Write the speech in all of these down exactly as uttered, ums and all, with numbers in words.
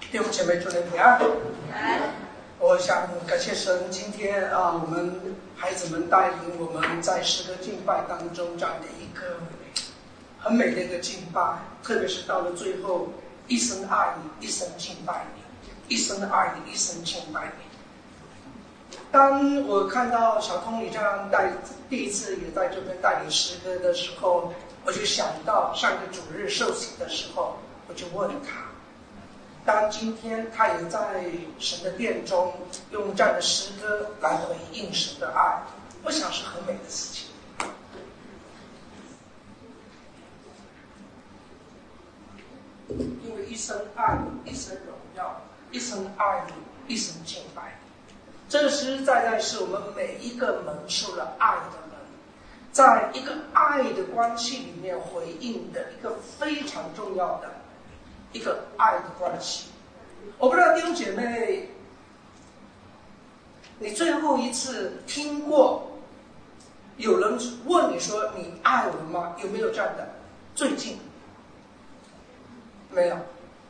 弟兄姐妹，祝你平安。我想感谢神，今天啊，我们孩子们带领我们在诗歌敬拜当中这样的一个很美的一个敬拜，特别是到了最后，一生爱你，一生敬拜你，一生爱你，一生敬拜你。当我看到小通你这样带第一次也在这边带领诗歌的时候，我就想到上个主日受洗的时候，我就问他。当今天他也在神的殿中用这样的诗歌来回应神的爱，我想是很美的事情。因为一生爱你，一生荣耀，一生爱你，一生敬拜你，这个实实在在是我们每一个蒙受了爱的人，在一个爱的关系里面回应的一个非常重要的一个爱的关系。我不知道弟兄姐妹，你最后一次听过有人问你说你爱我吗？有没有这样的？最近没有。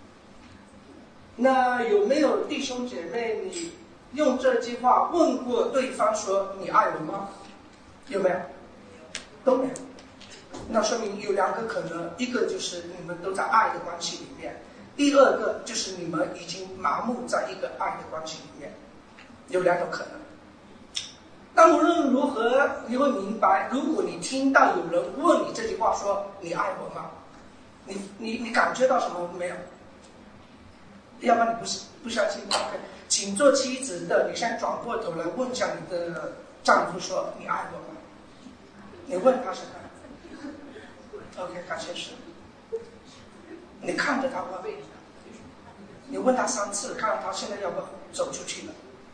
那有没有弟兄姐妹，你用这句话问过对方说你爱我吗？有没有？都没有。那说明有两个可能，一个就是你们都在爱的关系里面，第二个就是你们已经麻木在一个爱的关系里面，有两种可能。但无论如何，你会明白，如果你听到有人问你这句话说你爱我吗？你你你感觉到什么没有？要不然你不是不相信 OK， 请做妻子的，你现在转过头来问一下你的丈夫说你爱我吗？你问他是看 OK， 感谢神。你看着他问，你问他三次，看他现在要不要走出去了。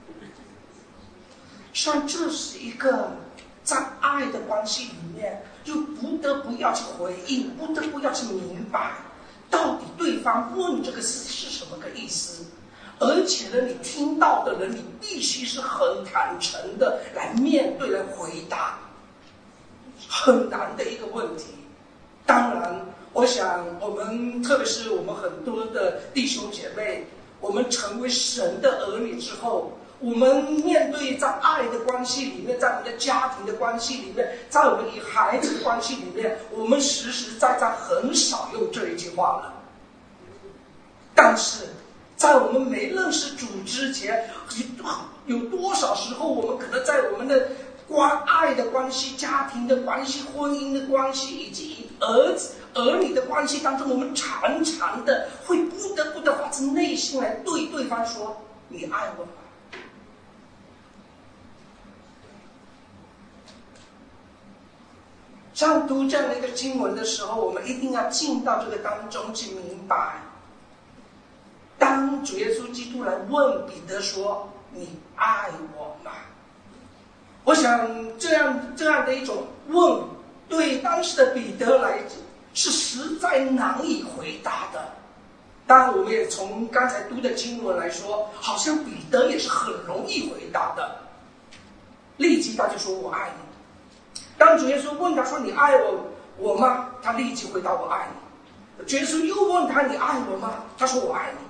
实际上这是一个在爱的关系里面，就不得不要去回应，不得不要去明白到底对方问这个事是什么个意思。而且呢，你听到的人，你必须是很坦诚的来面对，来回答，很难的一个问题。当然我想我们特别是我们很多的弟兄姐妹，我们成为神的儿女之后，我们面对在爱的关系里面，在我们的家庭的关系里面，在我们与孩子的关系里面，我们实实在在很少用这一句话了。但是在我们没认识主之前，有多少时候我们可能在我们的关爱的关系、家庭的关系、婚姻的关系，以及儿子儿女的关系当中，我们常常的会不得不的发自内心来对对方说你爱我吗？像读这样的一个经文的时候，我们一定要进到这个当中去明白，当主耶稣基督来问彼得说你爱我吗？我想这样这样的一种问，对当时的彼得来讲是实在难以回答的。当然我们也从刚才读的经文来说，好像彼得也是很容易回答的，立即他就说我爱你。当主耶稣问他说你爱我我吗？他立即回答我爱你。主耶稣又问他你爱我吗？他说我爱你。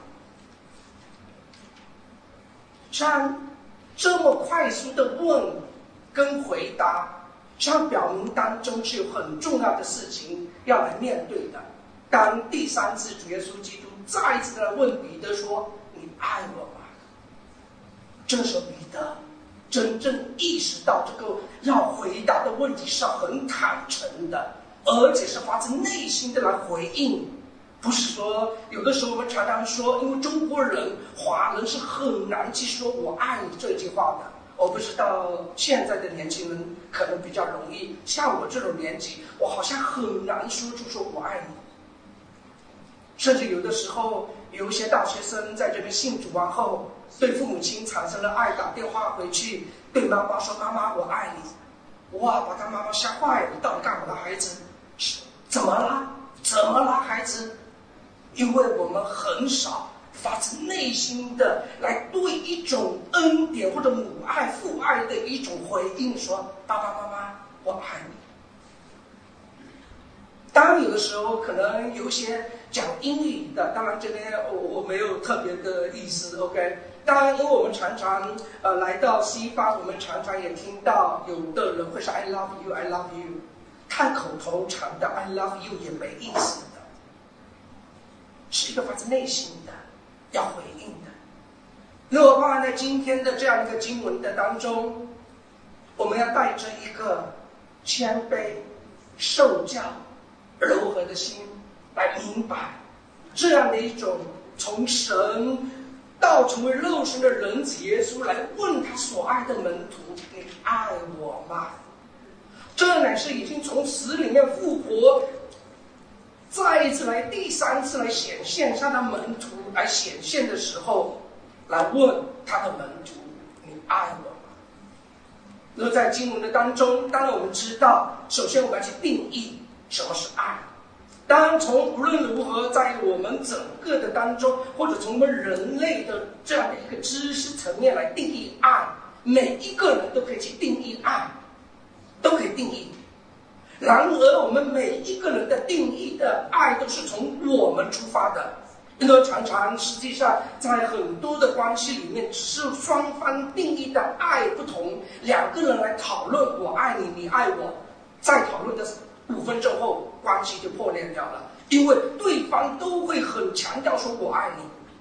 像这么快速的问跟回答，像表明当中是有很重要的事情要来面对的。当第三次主耶稣基督再一次的问彼得说你爱我吗？这时候彼得真正意识到这个要回答的问题是很坦诚的，而且是发自内心的来回应。不是说有的时候我们常常说，因为中国人华人是很难去说我爱你这句话的。我不知道现在的年轻人可能比较容易，像我这种年纪，我好像很难说出说我爱你。甚至有的时候有一些大学生在这边信主完后，对父母亲产生了爱，打电话回去对妈妈说妈妈我爱你。哇，把他妈妈吓坏了，你到底干我的孩子？怎么了？怎么了孩子？因为我们很少发自内心的来对一种恩典或者母爱父爱的一种回应说爸爸妈妈我爱你。当然有的时候可能有一些讲英语的，当然这边我我没有特别的意思 ，OK。当然，因为我们常常呃来到西方，我们常常也听到有的人会说 I love you, I love you， 太口头禅的 I love you 也没意思的，是一个发自内心的要回应的。如果放在今天的这样一个经文的当中，我们要带着一个谦卑、受教、柔和的心来明白这样的一种从神到成为肉身的人子耶稣来问他所爱的门徒：你爱我吗？这乃是已经从死里面复活，再一次来第三次来显现向他门徒来显现的时候，来问他的门徒：你爱我吗？而在经文的当中，当然我们知道，首先我们要去定义什么是爱。当然，从无论如何，在我们整个的当中，或者从我们人类的这样的一个知识层面来定义爱，每一个人都可以去定义爱，都可以定义。然而，我们每一个人的定义的爱都是从我们出发的，因为常常实际上在很多的关系里面，只是双方定义的爱不同，两个人来讨论我爱你，你爱我，再讨论的五分钟后，关系就破裂掉了，因为对方都会很强调说我爱你。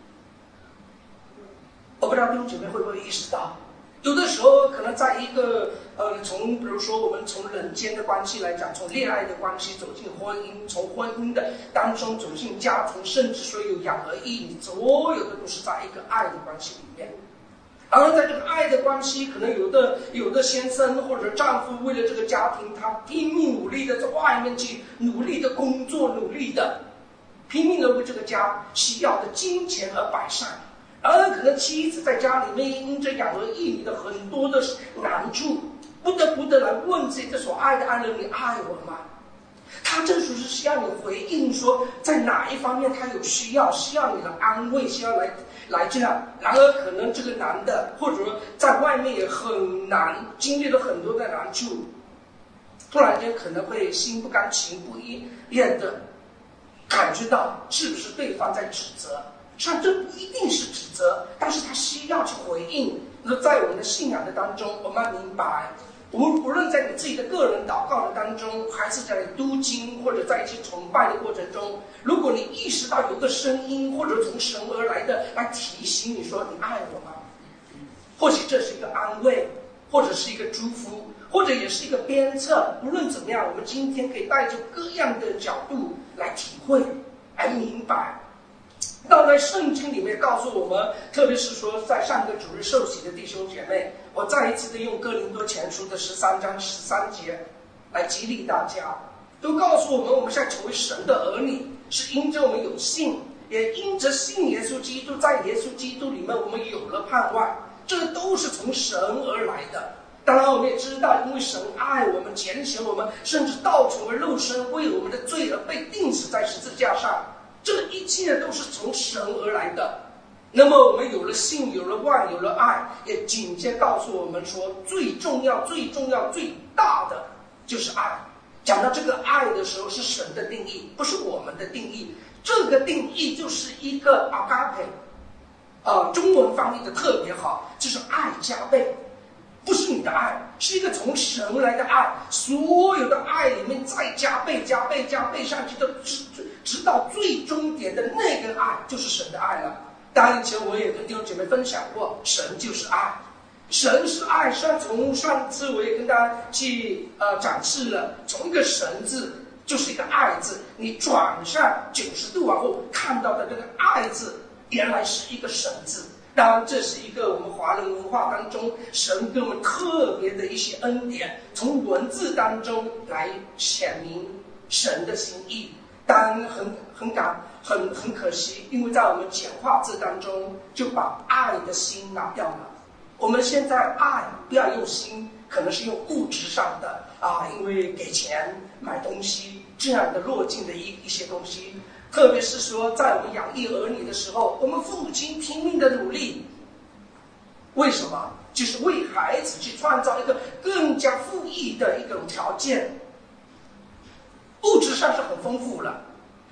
我不知道弟兄姐妹会不会意识到，有的时候可能在一个呃，从比如说我们从人间的关系来讲，从恋爱的关系走进婚姻，从婚姻的当中走进家庭，甚至说有养儿育女，所有的都是在一个爱的关系里面。而在这个爱的关系，可能有的有的先生或者丈夫为了这个家庭，他拼命努力的在外面去努力的工作，努力的拼命的为这个家需要的金钱而摆上。而可能妻子在家里面因着养儿育女的很多的难处，不得不的来问这个所爱的爱人：你爱我吗？他这属是需要你回应说，在哪一方面他有需要，需要你的安慰，需要来来这样。然而可能这个男的或者说在外面也很难，经历了很多的难处，突然间可能会心不甘情不愿的感觉到是不是对方在指责。实际上这不一定是指责，但是他需要去回应。那在我们的信仰的当中，我们要明白，无无论在你自己的个人祷告的当中，还是在读经或者在一些崇拜的过程中，如果你意识到有个声音或者从神而来的来提醒你说你爱我吗？或许这是一个安慰，或者是一个祝福，或者也是一个鞭策。无论怎么样，我们今天可以带着各样的角度来体会，来明白。到在圣经里面告诉我们，特别是说在上个主日受洗的弟兄姐妹，我再一次的用哥林多前书的十三章十三节来激励大家，都告诉我们，我们现在成为神的儿女，是因着我们有信，也因着信耶稣基督，在耶稣基督里面我们有了盼望，这都是从神而来的。当然我们也知道，因为神爱我们，拣选我们，甚至道成为肉身，为我们的罪而被钉死在十字架上，这一切都是从神而来的。那么我们有了信，有了望，有了爱，也紧接告诉我们说，最重要最重要最大的就是爱。讲到这个爱的时候，是神的定义，不是我们的定义。这个定义就是一个 agape， 呃，中文翻译的特别好，就是爱加倍，不是你的爱，是一个从神来的爱，所有的爱里面再加倍加倍加倍上去的，直直到最终点的那个爱就是神的爱了。当然以前我也跟弟兄姐妹分享过，神就是爱，神是爱。上从上次我也跟大家去呃展示了，从一个神字就是一个爱字，你转上九十度往后看到的这个爱字，原来是一个神字。当然这是一个我们华人文化当中神给我们特别的一些恩典，从文字当中来显明神的心意。当然很很感很很可惜，因为在我们简化字当中就把爱的心拿掉了。我们现在爱不要用心，可能是用物质上的啊，因为给钱买东西这样的落进的一一些东西。特别是说在我们养育儿女的时候，我们父母亲拼命的努力，为什么？就是为孩子去创造一个更加富裕的一种条件。物质上是很丰富了，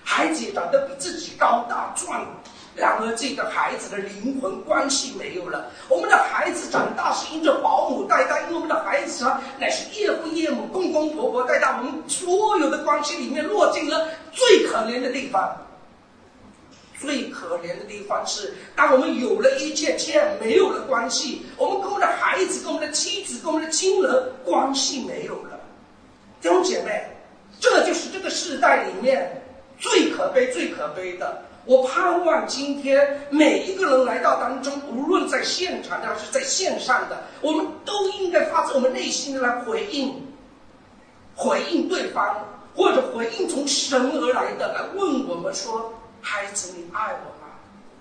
孩子也长得比自己高大壮，然而这个孩子的灵魂关系没有了。我们的孩子长大是因着保姆带大，因为我们的孩子啊乃是岳父岳母公公婆婆带大，我们所有的关系里面落进了最可怜的地方。最可怜的地方是，当我们有了一切，却没有了关系。我们跟我们的孩子、跟我们的妻子、跟我们的亲人关系没有了。弟兄姐妹，这就是这个时代里面最可悲、最可悲的。我盼望今天每一个人来到当中，无论在现场的还是在线上的，我们都应该发自我们内心的来回应，回应对方，或者回应从神而来的，来问我们说：孩子，你爱我吗？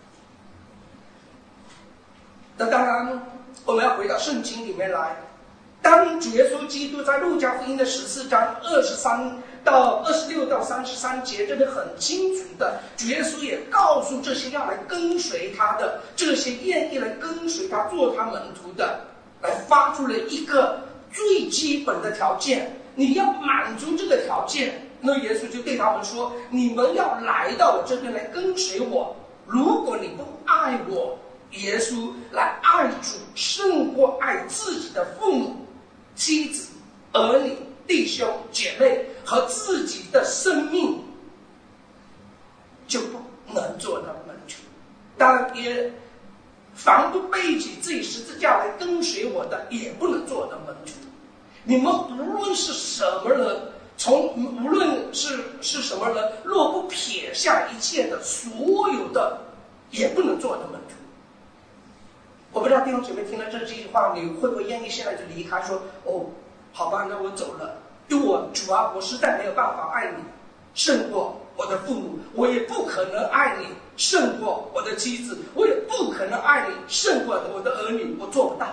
那当然，我们要回到圣经里面来。当主耶稣基督在路加福音的十四章二十三到二十六到三十三节，这里很清楚的，主耶稣也告诉这些要来跟随他的，这些愿意来跟随他做他门徒的，来发出了一个最基本的条件，你要满足这个条件。那耶稣就对他们说：你们要来到我这边来跟随我，如果你不爱我，耶稣来爱主胜过爱自己的父母、妻子、儿女、弟兄、姐妹和自己的生命，就不能做到门徒。当然也凡不背起自己十字架来跟随我的，也不能做到门徒。你们无论是什么人，从无论是是什么人，若不撇下一切的所有的，也不能做的门徒。我不知道弟兄姐妹听了这句话，你会不会愿意现在就离开，说：哦，好吧，那我走了，因为我主啊，我实在没有办法爱你胜过我的父母，我也不可能爱你胜过我的妻子，我也不可能爱你胜过我的儿女，我做不到。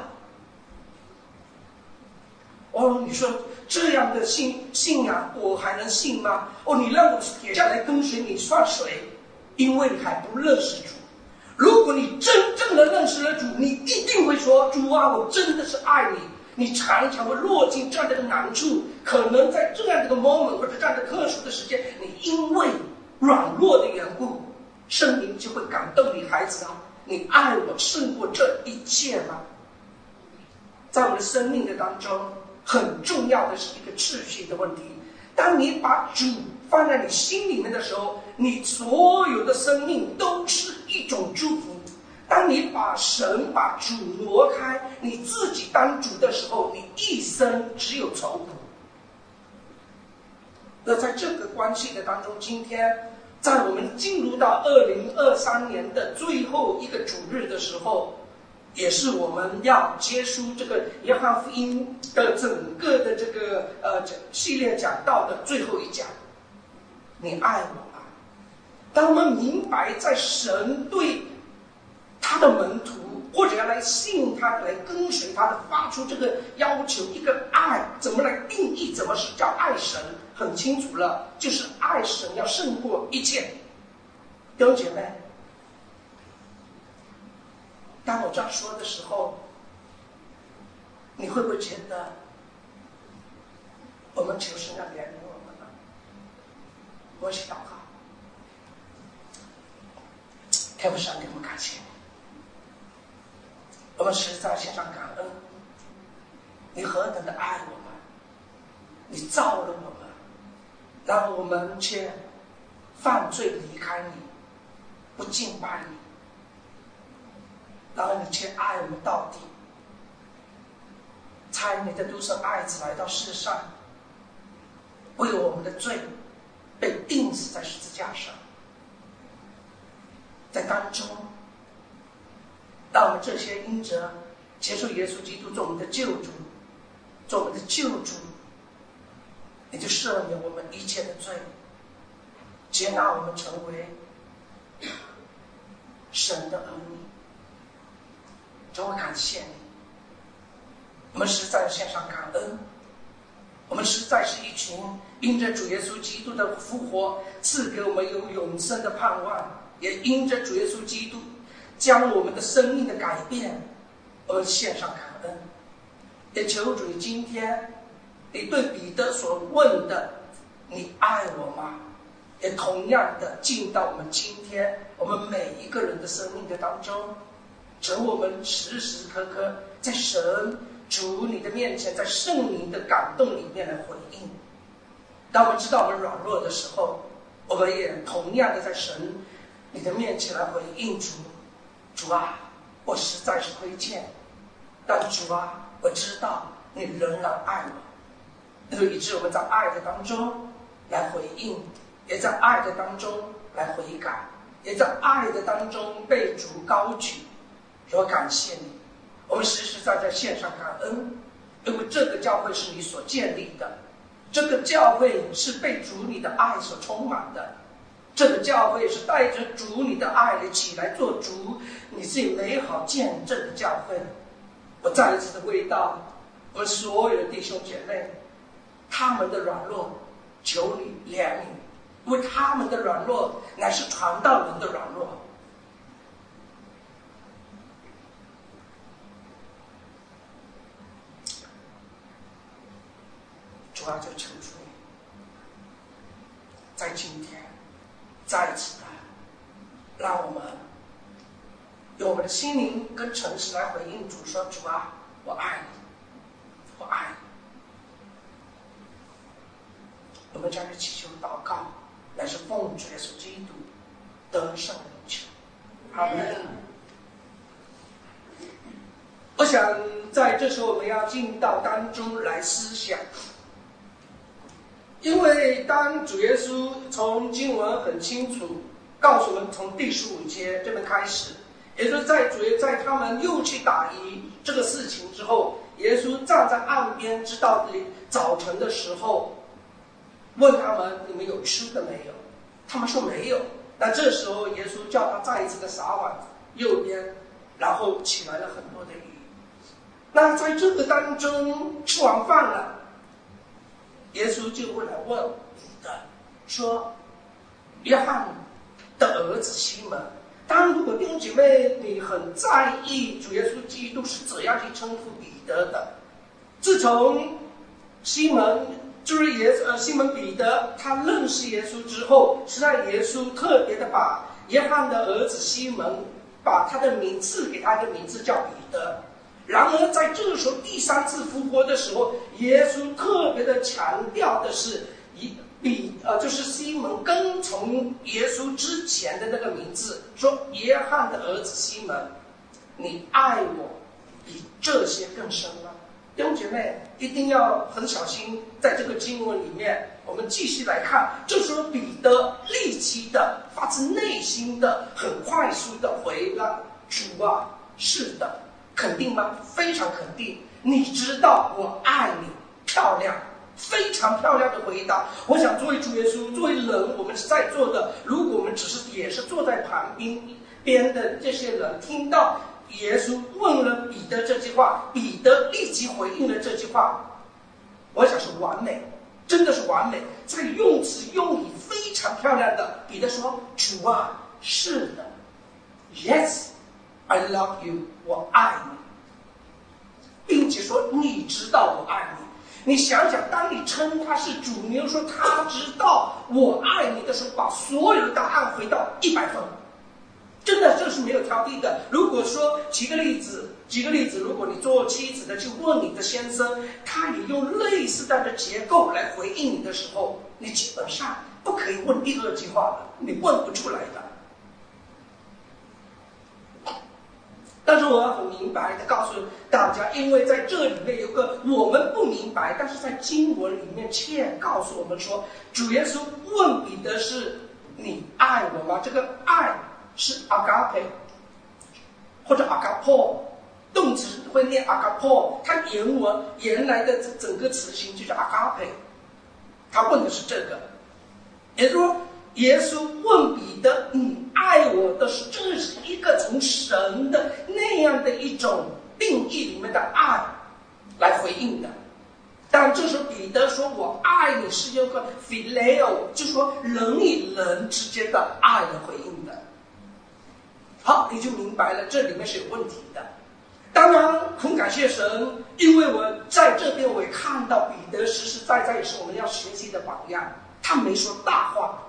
哦，你说这样的信信仰我还能信吗？哦，你让我撇下来跟随你算谁？因为你还不认识主。如果你真正的认识了主，你一定会说：主啊，我真的是爱你。你常常会落进这样的一个难处，可能在这样的一个 moment 或者这样的特殊的时间，你因为软弱的缘故，圣灵就会感动你，孩子啊，你爱我胜过这一切吗？在我们的生命的当中，很重要的是一个秩序的问题。当你把主放在你心里面的时候，你所有的生命都是一种祝福。当你把神把主挪开，你自己当主的时候，你一生只有愁苦。那在这个关系的当中，今天在我们进入到二零二三年的最后一个主日的时候，也是我们要结束这个约翰福音的整个的这个呃系列讲道的最后一讲。你爱我吗？当我们明白在神对他的门徒或者要来信他来跟随他的发出这个要求，一个爱怎么来定义，怎么是叫爱神，很清楚了，就是爱神要胜过一切。弟兄姐妹，当我这样说的时候，你会不会觉得我们求神要怜悯我们呢？我一起祷告。天父神，给我们感谢，我们实在献上感恩。你何等的爱我们，你造了我们，然后我们却犯罪离开你，不敬拜你，然后你却爱我们到底，差你的独生爱子来到世上，为我们的罪被钉死在十字架上。在当中，让我们这些因着接受耶稣基督做我们的救主，做我们的救主，你就赦免我们一切的罪，接纳我们成为神的儿女。主，我感谢你，我们实在献上感恩。我们实在是一群因着主耶稣基督的复活赐给我们有永生的盼望，也因着主耶稣基督将我们的生命的改变而献上感恩。也求主今天你对彼得所问的，你爱我吗？ 也同样的进到我们今天我们每一个人的生命的当中，使我们时时刻刻在神主你的面前，在圣灵的感动里面来回应。当我们知道我们软弱的时候，我们也同样的在神你的面前来回应主。主啊，我实在是亏欠，但主啊，我知道你仍然爱我，所以以致我们在爱的当中来回应，也在爱的当中来悔改，也在爱的当中被主高举。说感谢你，我们实实在在献上感恩，因为这个教会是你所建立的，这个教会是被主你的爱所充满的，这个教会是带着主你的爱的起来做主你自己美好见证的教会。我再一次的为到我们所有的弟兄姐妹，他们的软弱求你怜悯，因为他们的软弱乃是传道人的软弱。主啊，就求主你在今天再一次的让我们用我们的心灵跟诚实来回应主，说主啊，我爱你，我爱你。我们将这祈求祷告乃是奉主耶稣基督得胜的名求，阿们。我想在这时候我们要进到当中来思想，因为当主耶稣从经文很清楚告诉我们，从第十五节这边开始，也就是在主耶在他们又去打鱼这个事情之后，耶稣站在岸边，直到早晨的时候问他们，你们有吃的没有？他们说没有。那这时候耶稣叫他再一次的撒网右边，然后起来了很多的鱼。那在这个当中吃完饭了，耶稣就会来问彼得说，约翰的儿子西门，当然如果弟兄姐妹你很在意主耶稣基督是怎样去称呼彼得的，自从西门就是耶呃西门彼得他认识耶稣之后，实在耶稣特别的把约翰的儿子西门把他的名字给他的名字叫彼得。然而在这个时候第三次复活的时候，耶稣特别的强调的是比呃就是西门跟从耶稣之前的那个名字，说约翰的儿子西门，你爱我比这些更深了。弟兄姐妹一定要很小心，在这个经文里面我们继续来看，这时候彼得立即的发自内心的很快速的回了，主啊，是的。肯定吗？非常肯定。你知道我爱你，漂亮，非常漂亮的回答。我想作为主耶稣，作为人，我们是在座的，如果我们只是也是坐在旁边边的这些人，听到耶稣问了彼得这句话，彼得立即回应了这句话，我想是完美，真的是完美。这个用词用语非常漂亮的。彼得说，主啊，是的 ，Yes I love you， 我爱你，并且说你知道我爱你。你想想，当你称他是主，你又说他知道我爱你的时候，把所有的答案回到一百分，真的这是没有挑剔的。如果说举个例子，举个例子，如果你做妻子的去问你的先生，他也用类似的结构来回应你的时候，你基本上不可以问第二句话了，你问不出来的。但是我要很明白的告诉大家，因为在这里面有个我们不明白，但是在经文里面却告诉我们说，主耶稣问彼得是你爱我吗？这个爱是 agape 或者 agapo， 动词会念 agapo， 它原文原来的整个词形就是 agape， 他问的是这个。也就是说耶稣问彼得你爱我的是，这是一个从神的那样的一种定义里面的爱来回应的。但这时候彼得说我爱你是用个 phileo， 就是说人与人之间的爱来回应的。好，你就明白了这里面是有问题的。当然很感谢神，因为我在这边我也看到彼得实实在在也是我们要学习的榜样，他没说大话，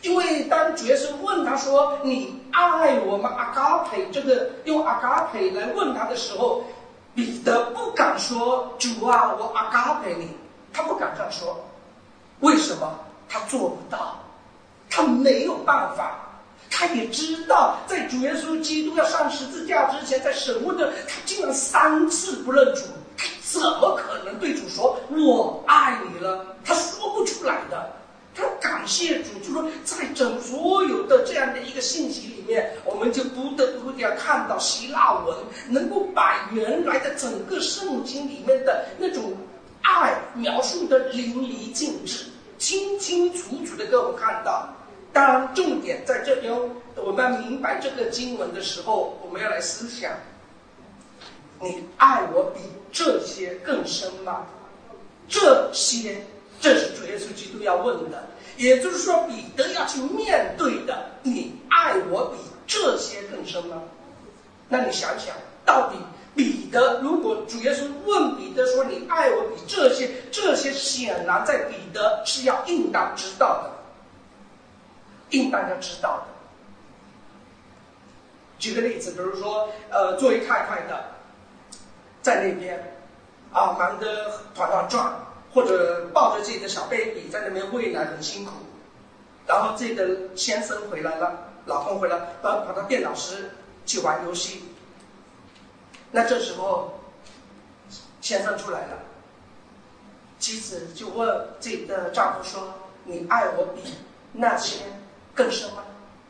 因为当主耶稣问他说：“你爱我吗？”阿嘎培这个用阿嘎培来问他的时候，彼得不敢说：“主啊，我阿嘎培你。”他不敢这样说。为什么？他做不到，他没有办法。他也知道，在主耶稣基督要上十字架之前，在审问的，他竟然三次不认主，他怎么可能对主说“我爱你”了？他说不出来的。他感谢主，就说在整所有的这样的一个信息里面，我们就不得不要看到希腊文能够把原来的整个圣经里面的那种爱描述的淋漓尽致，清清楚楚的给我们看到。当然，重点在这边，我们要明白这个经文的时候，我们要来思想：你爱我比这些更深吗？这些，这是主耶稣基督要问的，也就是说，彼得要去面对的：你爱我比这些更深吗？那你想想，到底彼得，如果主耶稣问彼得说：“你爱我比这些，这些显然在彼得是要应当知道的。”应当要知道的。举个例子，比如说，呃，作为太太的，在那边啊，忙得团团转，或者抱着自己的小 baby 在那边喂奶很辛苦，然后自己的先生回来了，老公回来，跑跑到电脑室去玩游戏。那这时候，先生出来了，妻子就问自己的丈夫说：“你爱我比那些更深吗？”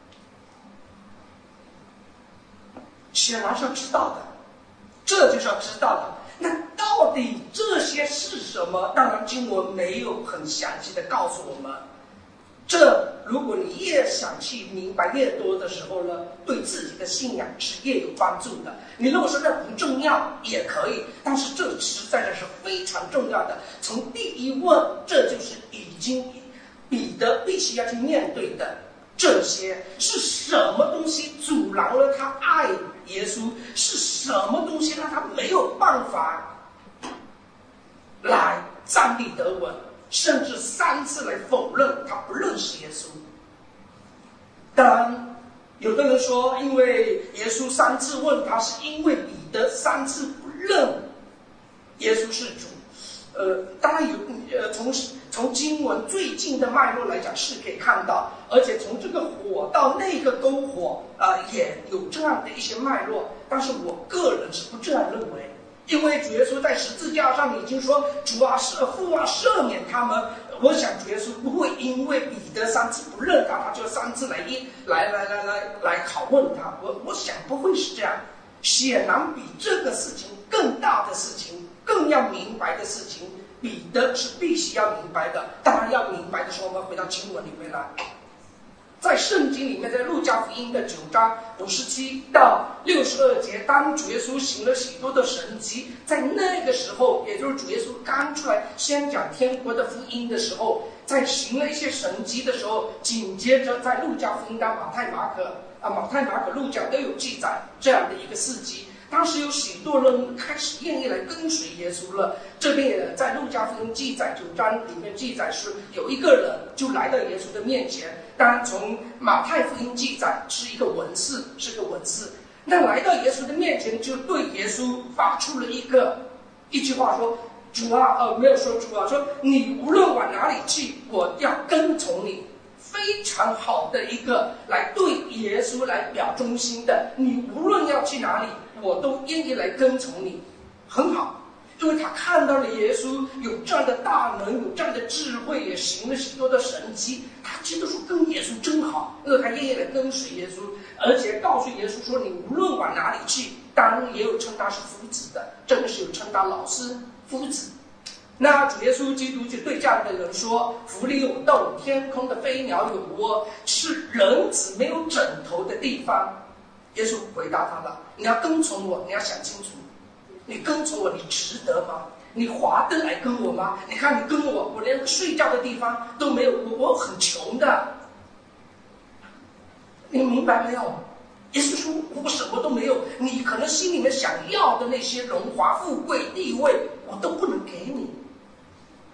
显然是要知道的，这就是要知道的。那到底这些是什么？当然经文没有很详细的告诉我们。这如果你越想去明白越多的时候呢，对自己的信仰是越有帮助的。你如果说那不重要也可以，但是这实在是非常重要的。从第一问，这就是已经彼得必须要去面对的。这些是什么东西阻拦了他爱耶稣？是什么东西让他没有办法来站立得稳，甚至三次来否认他不认识耶稣？当然，有的人说，因为耶稣三次问他，是因为彼得三次不认耶稣是主。呃，当然有，呃，从从经文最近的脉络来讲是可以看到，而且从这个火到那个篝火啊、呃，也有这样的一些脉络。但是我个人是不这样认为，因为主耶稣在十字架上已经说：“主啊，赦父啊，赦免他们。”我想主耶稣不会因为彼得三次不认他，他就三次来一来来来来来拷问他。我我想不会是这样。显然比这个事情更大的事情，更要明白的事情，彼得是必须要明白的。当然要明白的时候，我们回到经文里面来，在圣经里面，在路加福音的九章五十七到六十二节，当主耶稣行了许多的神迹，在那个时候，也就是主耶稣刚出来宣讲天国的福音的时候，在行了一些神迹的时候，紧接着在路加福音当马太、马可啊，马太、马可、路加都有记载这样的一个事迹。当时有许多人开始愿意来跟随耶稣了。这边也在路加福音记载九章里面记载是有一个人就来到耶稣的面前。当然从马太福音记载是一个文士，是个文士。那来到耶稣的面前，就对耶稣发出了一个一句话说：“主啊，呃，没有说主啊，说你无论往哪里去，我要跟从你。”非常好的一个来对耶稣来表忠心的，你无论要去哪里，我都愿意来跟从你，很好。因为他看到了耶稣有这样的大能，有这样的智慧，也行了许多的神迹，他觉得说跟耶稣真好，因为他愿意来跟随耶稣，而且告诉耶稣说你无论往哪里去，当然也有称他是夫子的，真的是有称他老师夫子。那主耶稣基督就对这样的人说：“府里有洞，天空的飞鸟有窝，是人子没有枕头的地方。”耶稣回答他了：“你要跟从我，你要想清楚，你跟从我，你值得吗？你划得来跟我吗？你看你跟我，我连睡觉的地方都没有，我我很穷的。你明白没有？耶稣说我什么都没有，你可能心里面想要的那些荣华富贵地位，我都不能给你。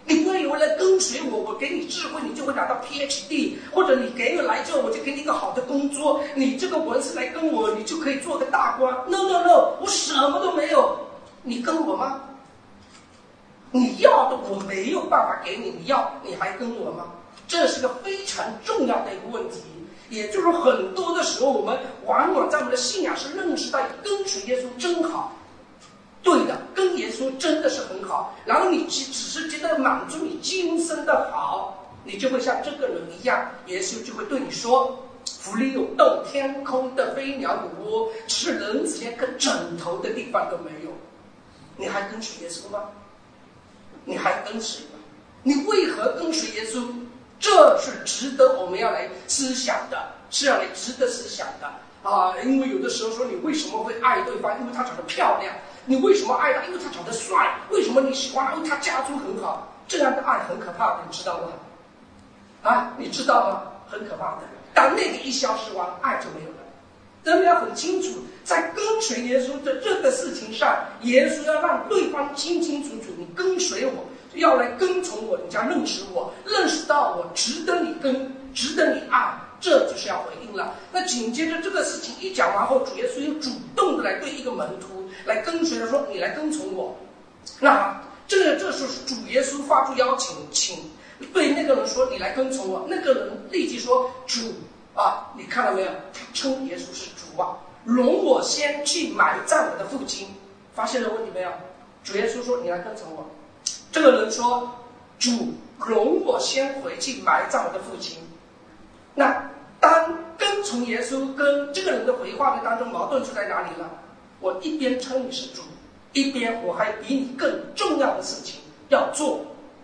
你不要以为来跟随我，我给你智慧，你就会拿到 P H D， 或者你给我来之后，我就给你一个好的工作，你这个文字来跟我，你就可以做个大官。No No No， 我什么都没有，你跟我吗？你要的我没有办法给你，你要你还跟我吗？这是个非常重要的一个问题。也就是说，很多的时候，我们往往在我们的信仰是认识到跟随耶稣真好。对的，跟耶稣真的是很好，然后你只只是觉得满足你今生的好，你就会像这个人一样，耶稣就会对你说：府里有洞，天空的飞鸟有窝，只是人子连个枕头的地方都没有。你还跟随耶稣吗？你还跟随吗？你为何跟随耶稣？这是值得我们要来思想的，是要来值得思想的啊！因为有的时候说你为什么会爱对方，因为他长得漂亮。你为什么爱他？因为他长得帅。为什么你喜欢他？因为他家族很好。这样的爱很可怕的，你知道吗？啊，你知道吗？很可怕的。当那个一消失完，爱就没有了。人们要很清楚，在跟随耶稣的这个事情上，耶稣要让对方清清楚楚，你跟随我，要来跟从我，你就要认识我，认识到我值得你跟，值得你爱。这就是要回应了。那紧接着这个事情一讲完后，主耶稣又主动的来对一个门徒来跟随他说：“你来跟从我。”那这个这是主耶稣发出邀请，请对那个人说：“你来跟从我。”那个人立即说：“主啊，你看到没有？他称耶稣是主啊，容我先去埋葬我的父亲。”发现了问题没有？主耶稣说：“你来跟从我。”这个人说：“主，容我先回去埋葬我的父亲。”那当跟从耶稣跟这个人的回话的当中，矛盾出在哪里了？我一边称你是主，一边我还比你更重要的事情要做。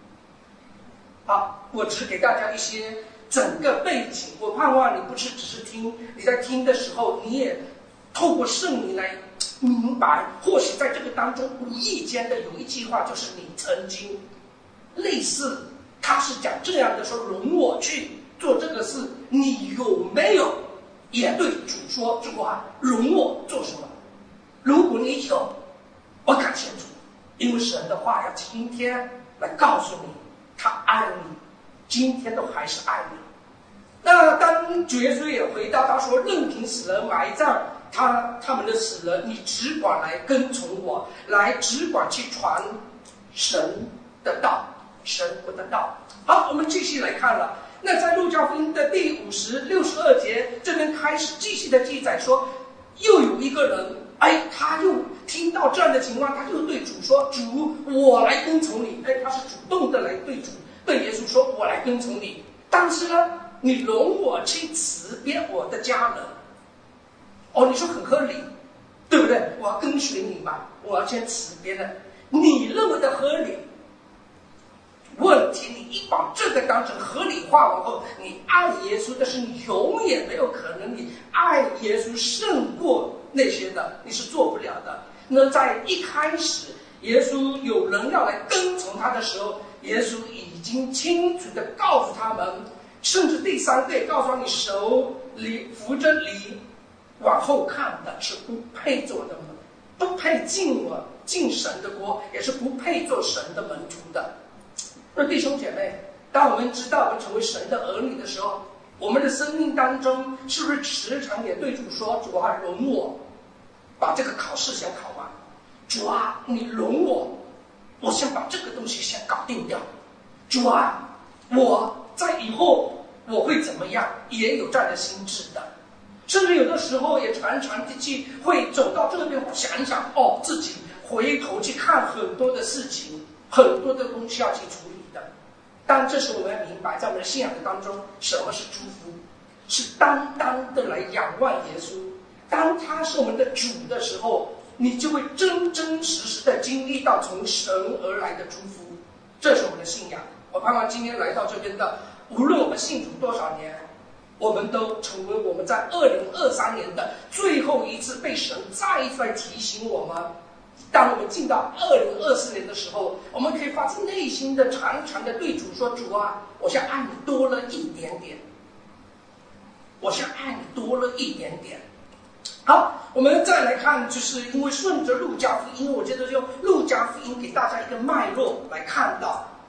好，我只给大家一些整个背景，我盼望你不是只是听，你在听的时候，你也透过圣灵来明白，或许在这个当中无意间的有一句话，就是你曾经类似，他是讲这样的说：“容我去做这个事，你有没有也对主说这话？容我做什么？”如果你有，我感谢主，因为神的话要今天来告诉你，他爱你，今天都还是爱你。那当主耶稣也回答他说：“任凭死人埋葬他他们的死人，你只管来跟从我，来只管去传神的道，神国的道。”好，我们继续来看了。那在路加福音的第五十六十二节这边开始继续的记载说，又有一个人，哎，他又听到这样的情况，他就对主说：“主，我来跟从你。”哎，他是主动的来对主对耶稣说：“我来跟从你。但是呢，你容我去辞别我的家人。”哦，你说很合理，对不对？我要跟随你嘛，我要先辞别了。你认为的合理？问题你一把这个当成合理化往后，你爱耶稣，但是你永远没有可能你爱耶稣胜过那些的，你是做不了的。那在一开始耶稣有人要来跟从他的时候，耶稣已经清楚地告诉他们，甚至第三个也告诉他，你手里扶着犁往后看的是不配做的门，不配进我进神的国，也是不配做神的门徒的。那弟兄姐妹，当我们知道我们成为神的儿女的时候，我们的生命当中是不是时常也对主说：“主啊，容我把这个考试先考完。主啊，你容我，我先把这个东西先搞定掉。主啊，我在以后我会怎么样？”也有这样的心智的。甚至有的时候也常常的去会走到这边想一想，哦，自己回头去看很多的事情，很多的东西要去处理的。但这时候我们要明白，在我们的信仰的当中，什么是祝福？是单单的来仰望耶稣。当他是我们的主的时候，你就会真真实实的经历到从神而来的祝福。这是我们的信仰。我盼望今天来到这边的，无论我们信主多少年，我们都成为我们在二零二三年的最后一次被神再一次来提醒我们。当我们进到二零二四年的时候，我们可以发自内心的常常的对主说：“主啊，我想爱你多了一点点，我想爱你多了一点点。”好，我们再来看，就是因为顺着路加福音，我觉得用路加福音给大家一个脉络来看到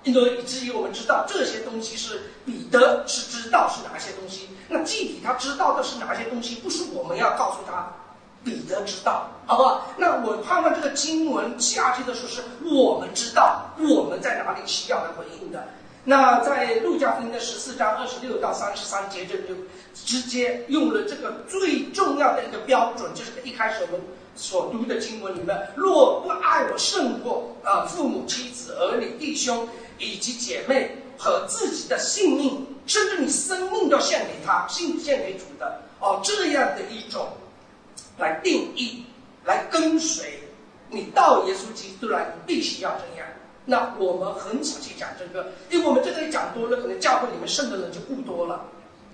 因为以至于我们知道这些东西是彼得是知道是哪些东西，那具体他知道的是哪些东西，不是我们要告诉他，彼得知道，好不好？那我盼望这个经文下去的时候是我们知道我们在哪里需要来回应的。那在路加福音的十四章二十六到三十三节，这就直接用了这个最重要的一个标准，就是一开始我们所读的经文里面，若不爱我胜过呃父母、妻子、儿女、弟兄以及姐妹和自己的性命，甚至你生命都献给他，献献给主的哦，这样的一种来定义、来跟随你到耶稣基督来，你必须要这样。那我们很少去讲这个，因为我们这个一讲多了，可能教会里面剩的人就不多了。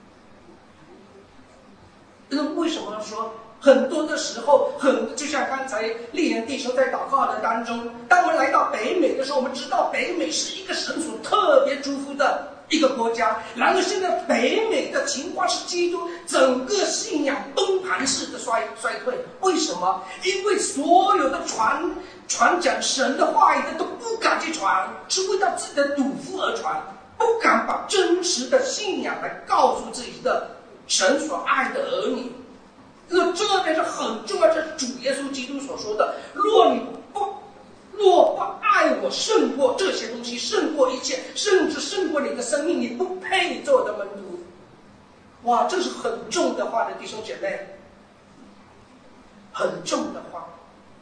那为什么说很多的时候，很就像刚才丽言弟兄在祷告的当中，当我们来到北美的时候，我们知道北美是一个神所特别祝福的一个国家。然而现在北美的情况是，基督整个信仰崩盘式的衰衰退。为什么？因为所有的传传讲神的话语的都不敢去传，是为了自己的赌夫而传，不敢把真实的信仰来告诉自己的神所爱的儿女。那这边是很重要，这是主耶稣基督所说的：若你不若不爱我胜过这些东西，胜过一切，甚至胜过你的生命，你不配做我的门徒。哇，这是很重的话的，弟兄姐妹，很重的话。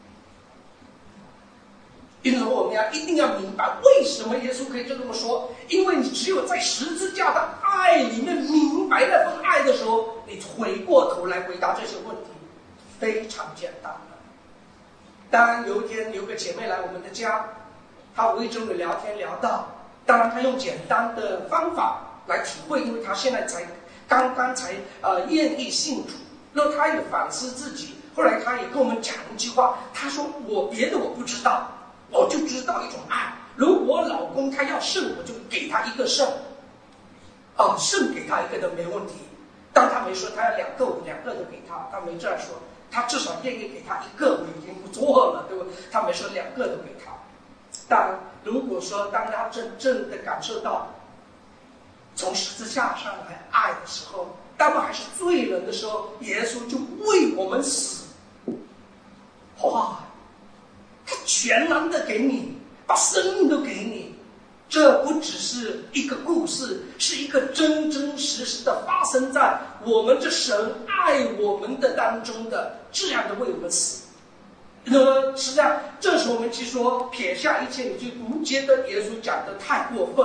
因此我们要一定要明白，为什么耶稣可以这么说？因为你只有在十字架的爱里面明白那份爱的时候，你回过头来回答这些问题，非常简单的。当然有一天有个姐妹来我们的家，她无意中的聊天聊到，当然她用简单的方法来体会，因为她现在才刚刚才呃愿意信主，然后她也反思自己。后来她也跟我们讲一句话，她说：我别的我不知道，我就知道一种爱，如果我老公他要肾，我就给他一个肾，啊，肾给他一个都没问题。但他没说他要两个，我两个都给他，他没这样说，他至少愿意给他一个，我已经不错了，对吧？他没说两个都给他。但如果说当他真正的感受到从十字架上来爱的时候，当我还是罪人的时候，耶稣就为我们死，哇！他全然的给你，把生命都给你，这不只是一个故事，是一个真真实实的发生在我们这神爱我们的当中的，这样的为我们死。那么实际上这时候我们去说撇下一切，你就不觉得耶稣讲的太过分，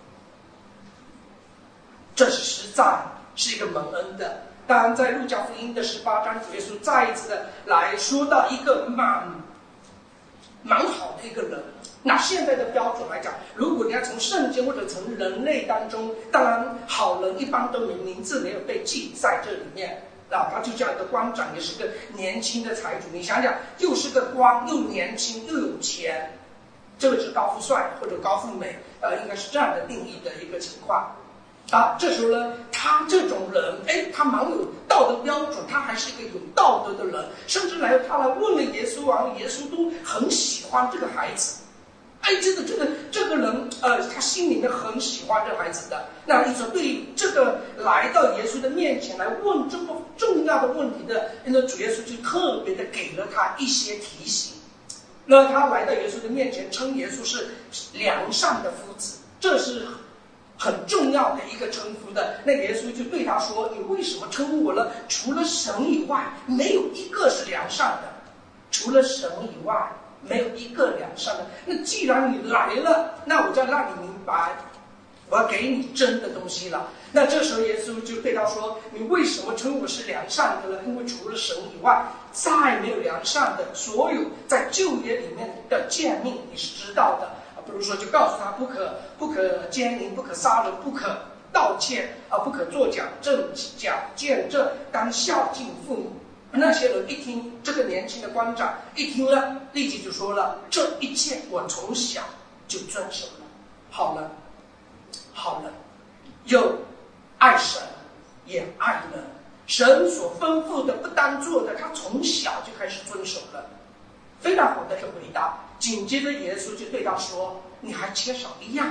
这是实在是一个蒙恩的。当然在路加福音的十八章，主耶稣再一次的来说到一个蛮蛮好的一个人。那现在的标准来讲，如果你要从圣经或者从人类当中，当然好人一般都没名字没有被记在这里面啊，他就这样一个官长，也是个年轻的财主。你想想，又是个官，又年轻又有钱，这个是高富帅或者高富美，呃，应该是这样的定义的一个情况。啊，这时候呢，他这种人，哎，他蛮有道德标准，他还是一个有道德的人，甚至来他来问了耶稣啊，耶稣都很喜欢这个孩子，哎，这个这个这个人，呃，他心里面很喜欢这个孩子的。那你说对这个来到耶稣的面前来问这么重要的问题的，那主耶稣就特别的给了他一些提醒。那他来到耶稣的面前，称耶稣是良善的夫子，这是很重要的一个称呼的。那耶稣就对他说：“你为什么称呼我呢？除了神以外，没有一个是良善的。除了神以外，没有一个良善的。那既然你来了，那我就要让你明白，我要给你真的东西了。”那这时候耶稣就对他说：“你为什么称我是良善的呢？因为除了神以外，再没有良善的。所有在旧约里面的诫命，你是知道的。”比如说，就告诉他不可不可奸淫，不可杀人，不可盗窃啊，不可作假证假见证，当孝敬父母。那些人一听，这个年轻的官长一听了，立即就说了：“这一切我从小就遵守了。”好了，好了，又爱神也爱人，神所吩咐的不当做的，他从小就开始遵守了。非常好的一个回答。紧接着耶稣就对他说：“你还缺少一样，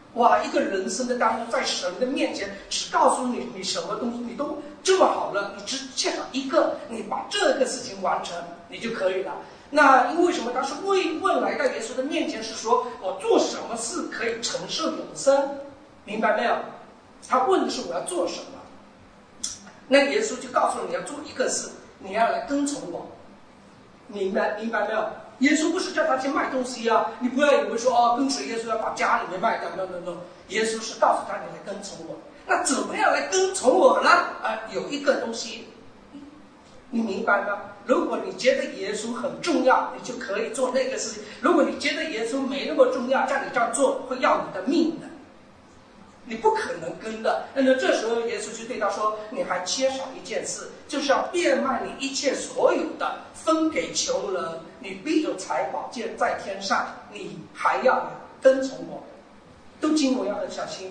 哇，一个人生的当中，在神的面前，只告诉你你什么东西你都这么好了，你只缺少一个，你把这个事情完成，你就可以了。那因为什么？他是问问来到耶稣的面前，是说我做什么事可以承受永生？明白没有？他问的是我要做什么。那耶稣就告诉你要做一个事，你要来跟从我。明白明白没有？耶稣不是叫他去卖东西啊！你不要以为说哦，跟随耶稣要把家里面卖掉，no no no。耶稣是告诉他你来跟从我。那怎么样来跟从我呢？啊，有一个东西，你明白吗？如果你觉得耶稣很重要，你就可以做那个事情；如果你觉得耶稣没那么重要，叫你这样做会要你的命的，你不可能跟的。那么这时候耶稣就对他说：“你还缺少一件事，就是要变卖你一切所有的，分给穷人，你必有财宝建在天上。你还要跟从我。”都经文要很小心。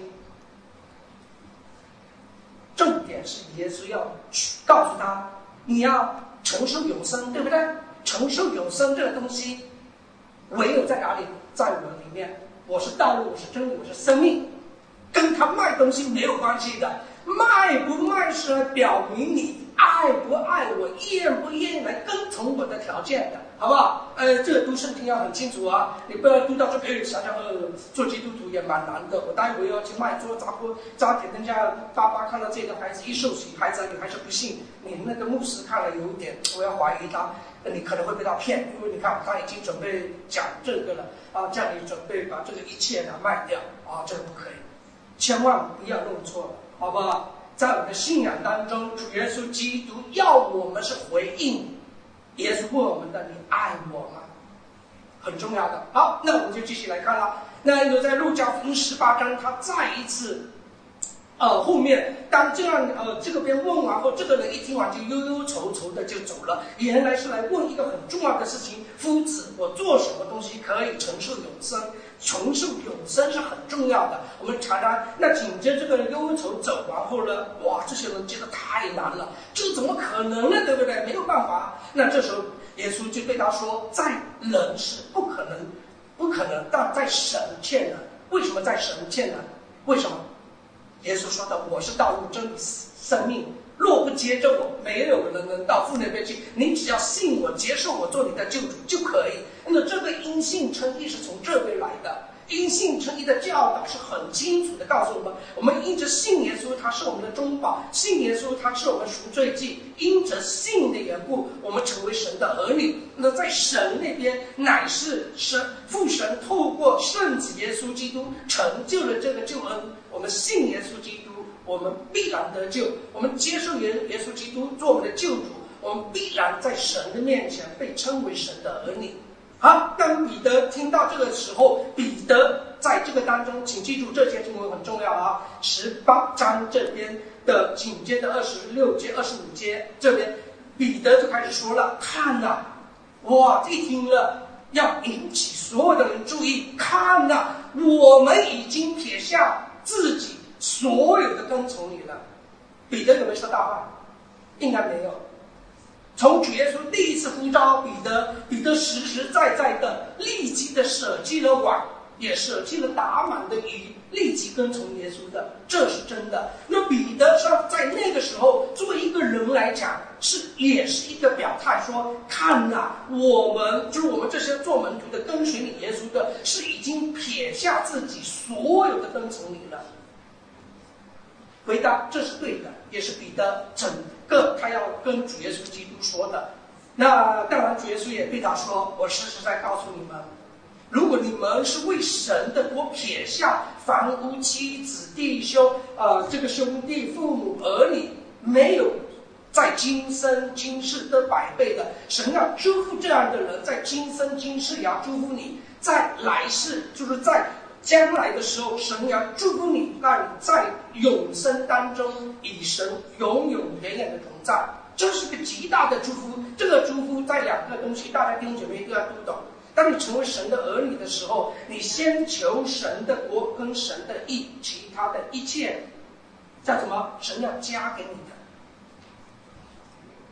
重点是耶稣要告诉他，你要承受永生，对不对？承受永生这个东西，唯有在哪里？在我里面。我是道路，我是真理，我是生命，跟他卖东西没有关系的。卖不卖是来表明你爱不爱我，愿不愿意来跟从我的条件的，好不好？呃，这个读圣经要很清楚啊，你不要读到这个想想，呃，做基督徒也蛮难的。我待会要去卖做杂货扎铁，人家爸爸看到这个孩子一受洗，孩子你还是不信，你那个牧师看了有一点，我要怀疑他，你可能会被他骗，因为你看他已经准备讲这个了啊，叫你准备把这个一切呢卖掉啊，这个不可以，千万不要弄错了，好不好？在我们的信仰当中，主耶稣基督要我们是回应耶稣问我们的：“你爱我吗？”很重要的。好，那我们就继续来看了。那有在路加福音十八章，他再一次，呃，后面当这样呃这个边问完后，这个人一听完就忧忧愁愁的就走了。原来是来问一个很重要的事情：夫子，我做什么东西可以承受永生？承受永生是很重要的。我们查查，那紧接着这个忧愁走完后呢，哇，这些人觉得太难了，这怎么可能呢？对不对？没有办法。那这时候耶稣就对他说：“在人是不可能，不可能，但在神欠能。为什么在神欠能？为什么？耶稣说的：我是道路、真理、生命。若不接着我，没有人能到父那边去。你只要信我，接受我做你的救主就可以。那么这个因信称义是从这边来的。因信称义的教导是很清楚的告诉我们：我们因着信耶稣，他是我们的中保；信耶稣，他是我们赎罪祭。因着信的缘故，我们成为神的儿女。那在神那边，乃是神父神透过圣子耶稣基督成就了这个救恩。我们信耶稣基督，我们必然得救；我们接受耶耶稣基督做我们的救主，我们必然在神的面前被称为神的儿女。好，当彼得听到这个时候，彼得在这个当中，请记住这些经文很重要啊。十八章这边的紧接着二十六节、二十五节这边，彼得就开始说了：“看呐、啊，哇！一听了，要引起所有的人注意。看呐、啊，我们已经撇下自己所有的跟从你了。”彼得有没有说大话？应该没有。从主耶稣第一次呼召彼得，彼得实实在在的立即的舍弃了网，也舍弃了打满的鱼，立即跟从耶稣的，这是真的。那彼得说，在那个时候，作为一个人来讲，是也是一个表态，说：看呐、啊，我们就是我们这些做门徒的、跟随你耶稣的，是已经撇下自己所有的跟从你了。回答这是对的，也是彼得整个他要跟主耶稣基督说的。那当然主耶稣也对他说：我实实在告诉你们，如果你们是为神的国撇下房屋、妻子、弟兄呃这个兄弟、父母、儿女，没有在今生今世得百倍的，神要祝福这样的人，在今生今世也要祝福你，在来世就是在将来的时候，神要祝福你，让你在永生当中与神永永远远的同在，这是个极大的祝福。这个祝福在两个东西，大家弟兄姐妹都要读懂。当你成为神的儿女的时候，你先求神的国跟神的义，其他的一切叫什么？神要加给你的。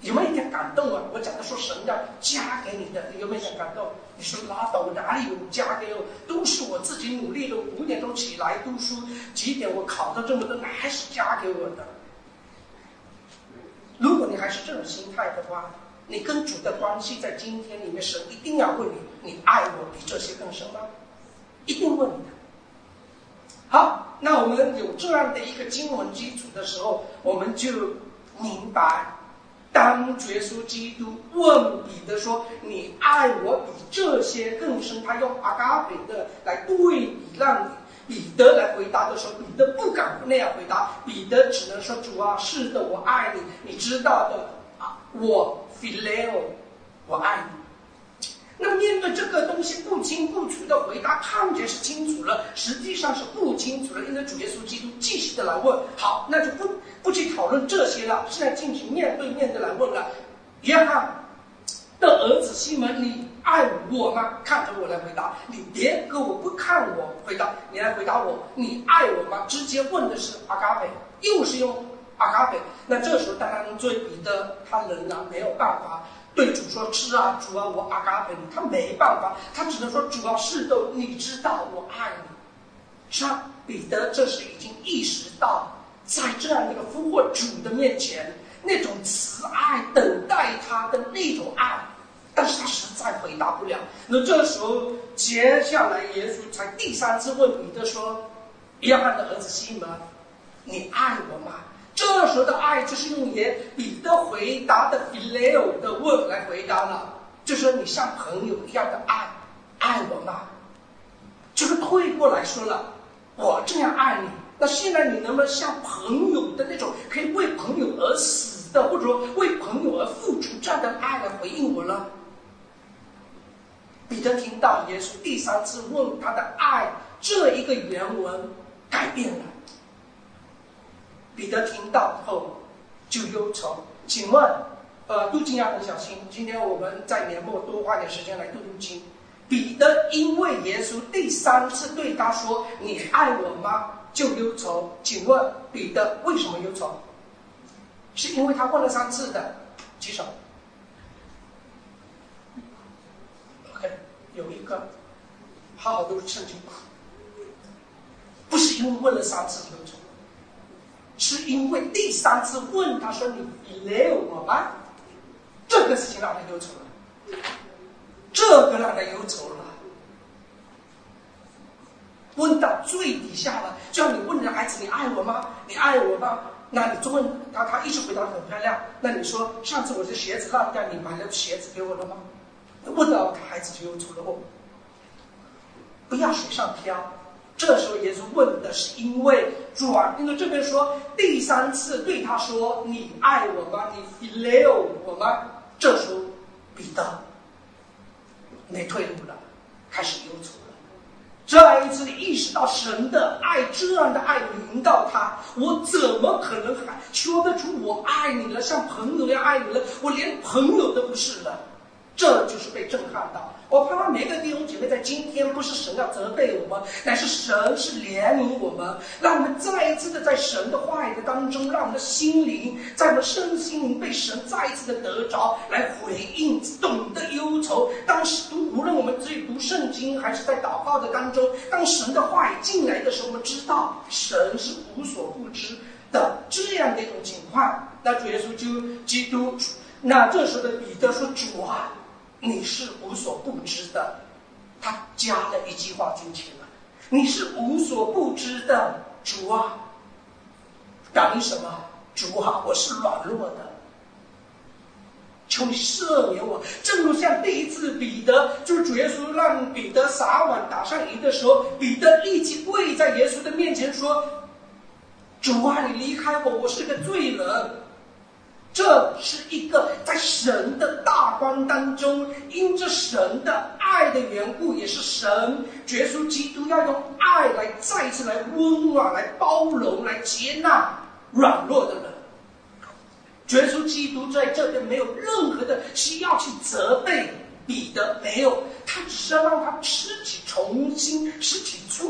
有没有一点感动啊？我讲的说神要加给你的，有没有一点感动？你说拉倒，我哪里有加给我？都是我自己努力的，五点钟起来读书，几点我考到这么多，那还是加给我的。如果你还是这种心态的话，你跟主的关系在今天里面，神一定要问你：你爱我比这些更深吗？一定问你的。好，那我们有这样的一个经文基础的时候，我们就明白，当耶稣基督问彼得说：你爱我比这些更深，他用阿嘎培的来对比，让彼得来回答的时候，彼得不敢那样回答，彼得只能说：主啊，是的，我爱你，你知道的啊，我 phileo， 我爱你。那面对这个东西不清不楚的回答，看起来是清楚了，实际上是不清楚了，因为主耶稣基督继续的来问。好，那就不不去讨论这些了，现在进行面对面的来问了。约翰的儿子西门，你爱我吗？看着我来回答，你别跟我不看我回答，你来回答我，你爱我吗？直接问的是阿嘎培，又是用阿嘎培。那这时候当然作为彼得，他仍然没有办法对主说：是啊，主啊，我阿嘎培你。他没办法，他只能说：主啊，是的，你知道我爱你。是啊，彼得这时已经意识到，在这样一个复活主的面前，那种慈爱等待他的那种爱，但是他实在回答不了。那这时候接下来耶稣才第三次问彼得说：约翰的儿子西门，你爱我吗？这时候的爱就是用耶彼得回答的 phileo 的问来回答了，就是说你像朋友一样的爱爱我吗？就是退过来说了，我这样爱你，那现在你能不能像朋友的那种可以为朋友而死的，或者说为朋友而付出这样的爱来回应我呢？彼得听到耶稣第三次问他的爱这一个原文改变了，彼得听到后就忧愁。请问呃，读经要很小心，今天我们在年末多花点时间来读读经。彼得因为耶稣第三次对他说你爱我吗就忧愁，请问彼得为什么忧愁？是因为他问了三次的，举手。 OK， 有一个好好读圣经，不是因为问了三次忧愁，是因为第三次问他说你来我吗？这个事情让他忧愁了，这个让他忧愁了。问到最底下了，就像你问你的孩子你爱我吗？你爱我吗？那你就问他，他一直回答得很漂亮。那你说上次我的鞋子烂掉，你买了鞋子给我了吗？问到他孩子就忧愁了哦，不要水上漂。这时候耶稣问的是因为转，因为这边说第三次对他说你爱我吗？你 phileo 我吗？这时候彼得没退路了，开始忧愁了。再一次意识到神的爱，这样的爱临到他，我怎么可能还说得出我爱你了，像朋友一样爱你了？我连朋友都不是了。这就是被震撼到。我盼望每个弟兄姐妹在今天，不是神要责备我们，乃是神是怜悯我们，让我们再一次的在神的话语的当中，让我们的心灵，在我们身心灵被神再一次的得着，来回应，懂得忧愁。当时读，无论我们自己读圣经，还是在祷告的当中，当神的话语进来的时候，我们知道神是无所不知的这样的一种情况。那主耶稣就基督，那这时候的彼得说：“主啊，你是无所不知的。”他加了一句话进去了：“你是无所不知的，主啊。”表明什么？主啊，我是软弱的，求你赦免我。正如像第一次彼得，就是主耶稣让彼得撒碗打上鱼的时候，彼得立即跪在耶稣的面前说：“主啊，你离开我，我是个罪人。”这是一个在神的大光当中，因着神的爱的缘故，也是神耶稣基督要用爱来再次来温暖、来包容、来接纳软弱的人。耶稣基督在这边没有任何的需要去责备彼得，没有，他只是要让他拾起重新拾起出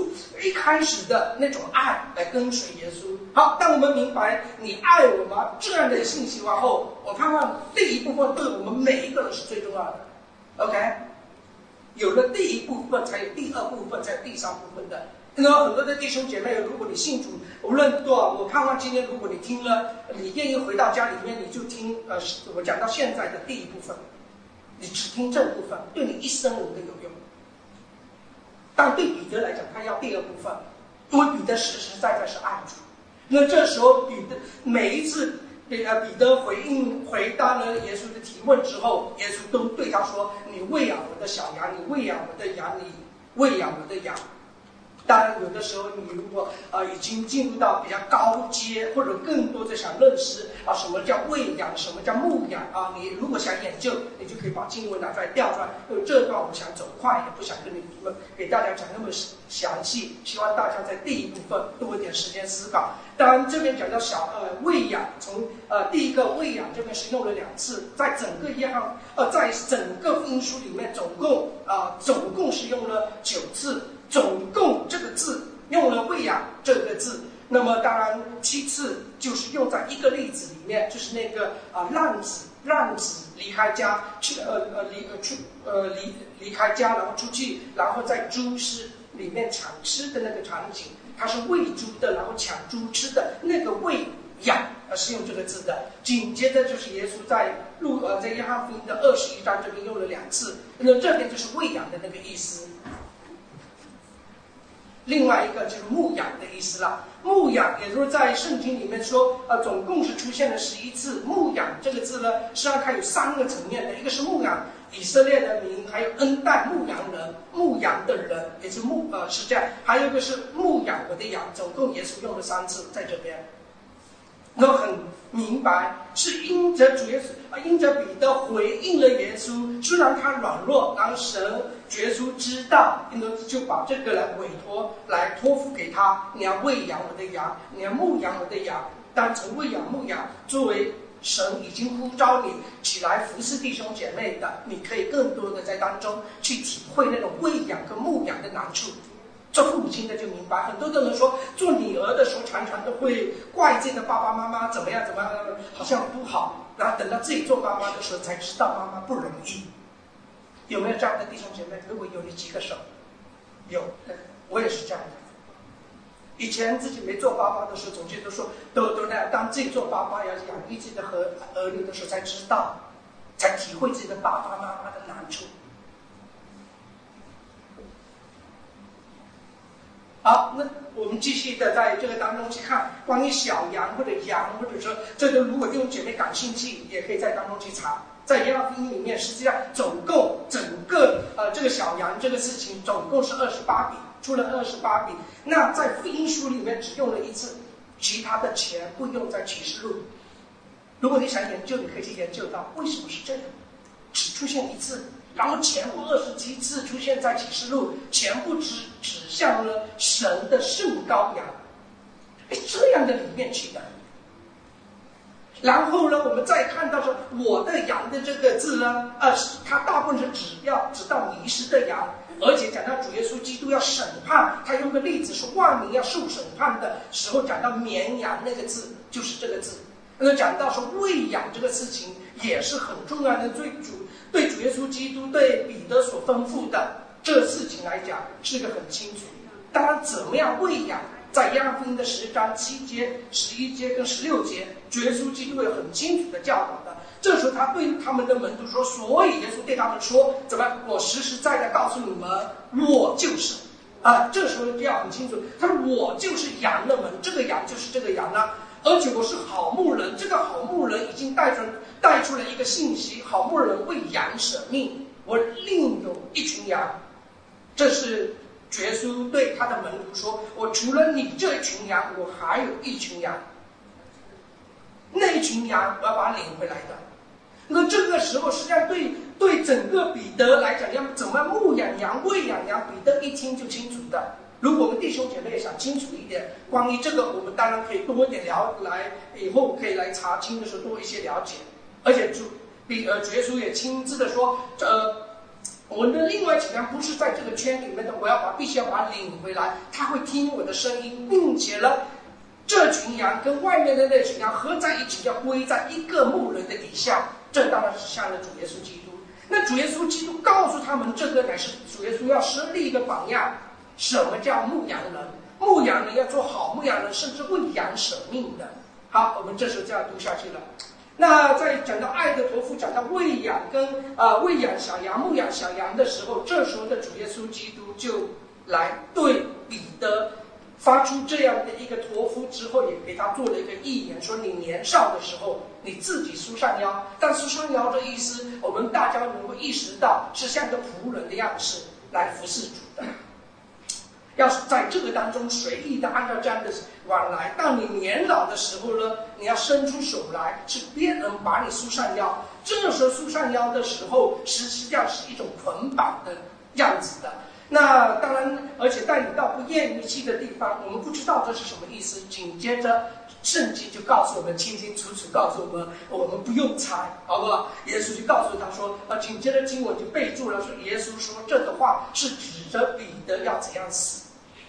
一开始的那种爱来跟随耶稣。好，当我们明白你爱我吗这样的信息完后，我盼望第一部分对我们每一个人是最重要的。OK， 有了第一部分，才有第二部分，才有第三部分的。那很多的弟兄姐妹，如果你信主，无论多少，我盼望今天如果你听了，你愿意回到家里面，你就听呃，我讲到现在的第一部分，你只听这部分，对你一生人都有用。但对彼得来讲，他要第二部分，因为彼得实实在在是爱主。那这时候彼得每一次呃彼得回应回答了耶稣的提问之后，耶稣都对他说：“你喂养我的小羊，你喂养我的羊，你喂养我的羊。”当然，有的时候你如果呃已经进入到比较高阶，或者更多的想认识啊什么叫喂养，什么叫牧养啊，你如果想研究，你就可以把经文拿出来调出来。因为这段我想走快，也不想跟你们给大家讲那么详细，希望大家在第一部分多一点时间思考。当然，这边讲到小呃喂养，从呃第一个喂养这边是用了两次，在整个约翰呃在整个福音书里面总共啊、呃、总共是用了九次。总共这个字用了喂养这个字，那么当然七次就是用在一个例子里面，就是那个啊浪子浪子离开家去呃呃离呃出呃离离开家，然后出去，然后在猪市里面抢吃的那个场景，他是喂猪的，然后抢猪吃的那个喂养呃是用这个字的。紧接着就是耶稣在路呃在约翰福音的二十一章这边用了两次，那这边就是喂养的那个意思。另外一个就是牧养的意思了，牧养也就是在圣经里面说，呃，总共是出现了十一次。牧养这个字呢，实际上它有三个层面的，一个是牧养以色列的民，还有恩待牧羊人，牧羊的人也是牧呃是这样，还有一个是牧养我的羊，总共耶稣用了三次在这边。那很明白，是因着主耶稣啊，因着彼得回应了耶稣，虽然他软弱，然后神耶稣知道，因此就把这个来委托，来托付给他。你要喂养我的羊，你要牧养我的羊。但从喂养牧养作为神已经呼召你起来服侍弟兄姐妹的，你可以更多的在当中去体会那种喂养跟牧养的难处。做父母亲的就明白，很多的人说做女儿的时候常常都会怪自己的爸爸妈妈怎么样怎么样，好像不好，然后等到自己做妈妈的时候才知道妈妈不容易。有没有这样的弟兄姐妹？如果有，你举个手。有，我也是这样的。以前自己没做爸爸的时候，总觉得说都都那样，当自己做爸爸要养育自己的和儿女的时候，才知道，才体会自己的爸爸妈妈的难处。好，那我们继续的在这个当中去看关于小羊或者羊，或者说这个如果弟兄姐妹感兴趣，也可以在当中去查。在约翰福音里面，实际上总共整个呃这个小羊这个事情总共是二十八笔，出了二十八笔。那在福音书里面只用了一次，其他的全部用在启示录。如果你想研究，你可以去研究到为什么是这样，只出现一次。然后前后二十七次出现在启示录，全部指指向了神的圣羔羊，哎，这样的里面去的。然后呢，我们再看到说我的羊的这个字呢，呃，它大部分是指要指到迷失的羊，而且讲到主耶稣基督要审判，他用个例子说万民要受审判的时候，讲到绵羊那个字就是这个字。那讲到说喂养这个事情也是很重要的，对主对主耶稣基督对彼得所吩咐的这个事情来讲是个很清楚。当然怎么样喂养，在约翰福音的十章七节、十一节跟十六节，主耶稣基督有很清楚的教导的。这时候他对他们的门徒说，所以耶稣对他们说，怎么我实实在在告诉你们，我就是啊，这时候就要很清楚，他说我就是羊的门，这个羊就是这个羊了。而且我是好牧人，这个好牧人已经带出带出了一个信息：好牧人为羊舍命，我另有一群羊。这是耶稣对他的门徒说：“我除了你这一群羊，我还有一群羊。那一群羊我要把它领回来的。”那这个时候，实际上对对整个彼得来讲，要怎么牧养羊、喂养羊，彼得一听就清楚的。如果我们弟兄姐妹想清楚一点关于这个，我们当然可以多一点了来，以后可以来查经的时候多一些了解。而且主比呃主耶稣也亲自的说，呃， 我的另外几个羊不是在这个圈里面的，我要把必须要把它领回来，他会听我的声音，并且呢，这群羊跟外面的那群羊合在一起，要归在一个牧人的底下。这当然是向了主耶稣基督。那主耶稣基督告诉他们，这个乃是主耶稣要设立一个榜样。什么叫牧羊人？牧羊人要做好牧羊人，甚至为羊舍命的。好，我们这时候就要读下去了。那在讲到爱的托付，讲到喂养跟呃喂养小羊、牧养小羊的时候，这时候的主耶稣基督就来对彼得发出这样的一个托付之后，也给他做了一个预言，说你年少的时候你自己束上腰，但束上腰的意思，我们大家能够意识到是像个仆人的样式来服侍主的。要是在这个当中随意的按照这样的往来，到你年老的时候呢，你要伸出手来，是别人把你束上腰。这时候束上腰的时候，实际上是一种捆绑的样子的。那当然，而且带你到不厌离去的地方，我们不知道这是什么意思。紧接着，圣经就告诉我们，清清楚楚告诉我们，我们不用猜，好不好？耶稣就告诉他说，啊，紧接着经文就备注了，说耶稣说这的话是指着彼得要怎样死。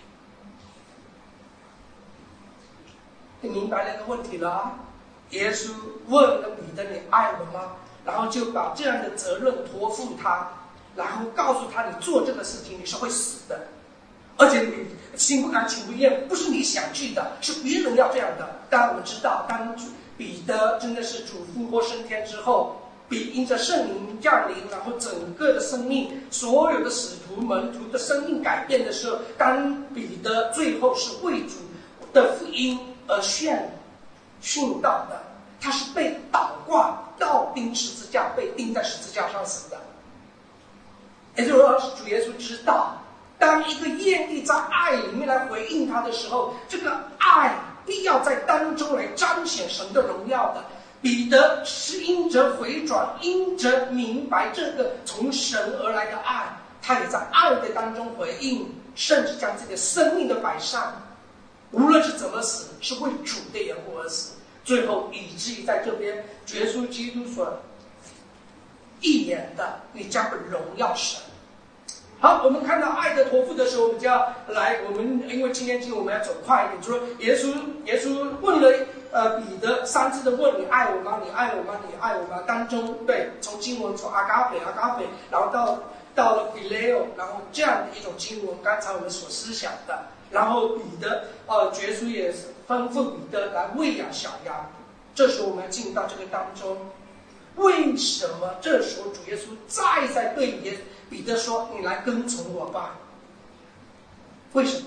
你明白那个问题了？耶稣问了彼得：“你爱我吗？”然后就把这样的责任托付他，然后告诉他：“你做这个事情你是会死的，而且你心不甘情不愿，不是你想去的，是别人要这样的。”当然我们知道，当彼得真的是主复活升天之后，比因着圣灵降临，然后整个的生命，所有的使徒门徒的生命改变的时候，当彼得最后是为主的福音而宣殉道的，他是被倒挂倒钉十字架，被钉在十字架上死的。也就是说，主耶稣知道，当一个愿意在爱里面来回应他的时候，这个爱必要在当中来彰显神的荣耀的。彼得是因着回转，因着明白这个从神而来的爱，他也在爱的当中回应，甚至将自己的生命的摆上，无论是怎么死，是为主的缘故而死。最后以至于在这边主耶稣基督所预言的，你将会荣耀神。好，我们看到爱的托付的时候，我们就要来，我们因为今天经我们要走快一点，就说耶稣耶稣问了呃彼得三次的问：你爱我吗？你爱我吗？你爱我吗？当中对，从经文从阿嘎斐阿嘎斐，然后到到了比雷欧，然后这样的一种经文，刚才我们所思想的，然后彼得呃耶稣也吩咐彼得来喂养小羊。这时候我们要进到这个当中，为什么这时候主耶稣再再对耶彼得说：你来跟从我吧？为什么？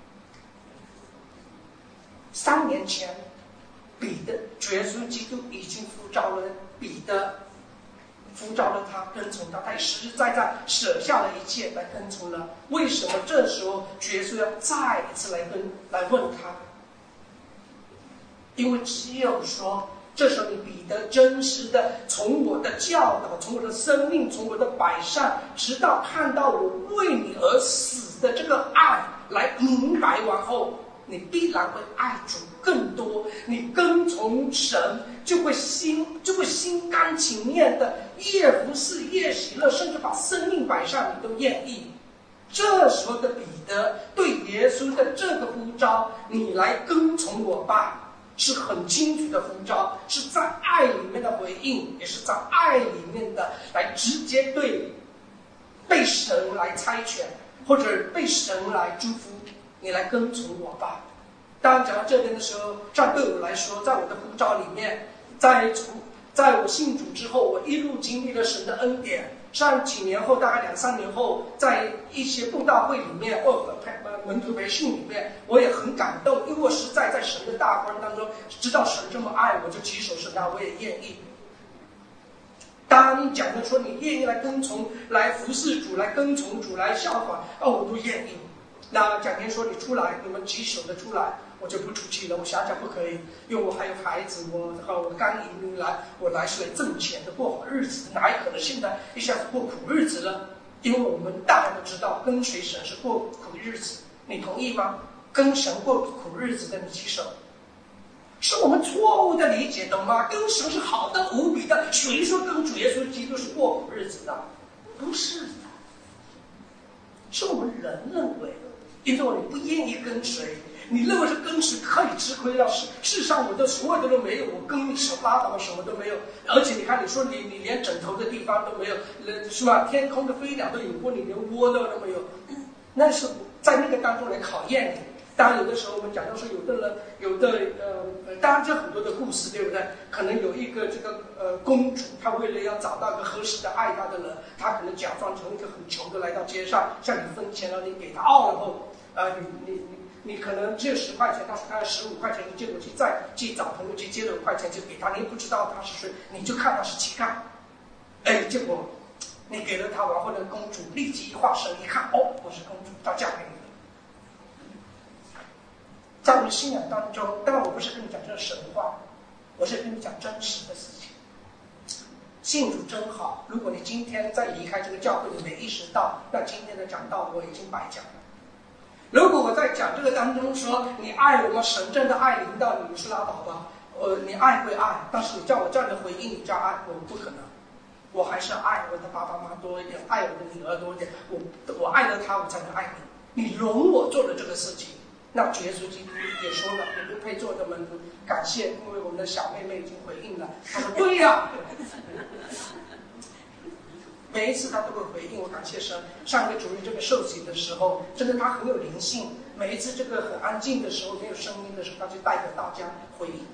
三年前彼得主耶稣基督已经呼召了彼得，呼召了他跟从他，他实实在在舍下了一切来跟从了。为什么这时候主耶稣要再一次来跟来问他？因为只有说，这时候你彼得真实的从我的教导，从我的生命，从我的摆上，直到看到我为你而死的这个爱来明白完后，你必然会爱主更多，你跟从神就会心就会心甘情愿的，越服侍越喜乐，甚至把生命摆上你都愿意。这时候的彼得对耶稣的这个呼召，你来跟从我吧，是很清楚的呼召，是在爱里面的回应，也是在爱里面的来直接对被神来差遣，或者被神来祝福，你来跟从我吧。当然讲到这边的时候，这样对我来说，在我的呼召里面，在在我信主之后，我一路经历了神的恩典。上几年后，大概两三年后，在一些布道会里面，或者门徒培训里面，我也很感动，因为我实在在神的大光当中知道神这么爱我，就举手说那我也愿意。当讲的说你愿意来跟从，来服侍主，来跟从主，来效法，哦，我都愿意。那讲天说你出来，你们举手的出来，我就不出去了。我想想不可以，因为我还有孩子，我和我刚移民来，我来是来挣钱的，过好日子，哪有可能现在一下子过苦日子呢？因为我们大家都知道，跟随神是过苦日子，你同意吗？跟神过苦日子的，你举手。是我们错误的理解，懂吗？跟神是好的无比的，谁说跟主耶稣基督是过苦日子的？不是的。 人认为，因为你不愿意跟随，你认为是跟随可以吃亏了。世世上我的所有的都没有，我跟你什拉倒，什么都没有。而且你看，你说你你连枕头的地方都没有，是吧？天空的飞鸟都引过你，连窝都都没有，那是在那个当中来考验你。当然，有的时候我们讲到说，有的人，有的呃，当然这很多的故事，对不对？可能有一个这个呃公主，她为了要找到一个合适的爱她的人，她可能假装成一个很穷的来到街上，向你分钱，然后你给她哦，然后呃，你你你你可能只有十块钱，她说她要十五块钱，你结果去再去找朋友去借了五块钱就给她，你也不知道她是谁，你就看她是乞丐，哎，结果你给了她，然后呢，公主立即一化身，一看哦，我是公主，她嫁给你。在我的信仰当中，当然我不是跟你讲这个神话，我是跟你讲真实的事情。信主真好，如果你今天再离开这个教会，你没意识到，那今天的讲道我已经白讲了。如果我在讲这个当中说你爱我吗？神真的爱临到你，你是拉倒吧。呃，你爱归爱，但是你叫我这样的回应你叫爱，我不可能。我还是爱我的爸爸妈妈多一点，爱我的女儿多一点。我我爱了他，我才能爱你。你容我做了这个事情。那主耶稣基督也说了，你不配做的门徒，感谢，因为我们的小妹妹已经回应了。她说对呀、啊，每一次她都会回应我，感谢神。上个主日这个受洗的时候，真的她很有灵性。每一次这个很安静的时候，没有声音的时候，她就带着大家回应。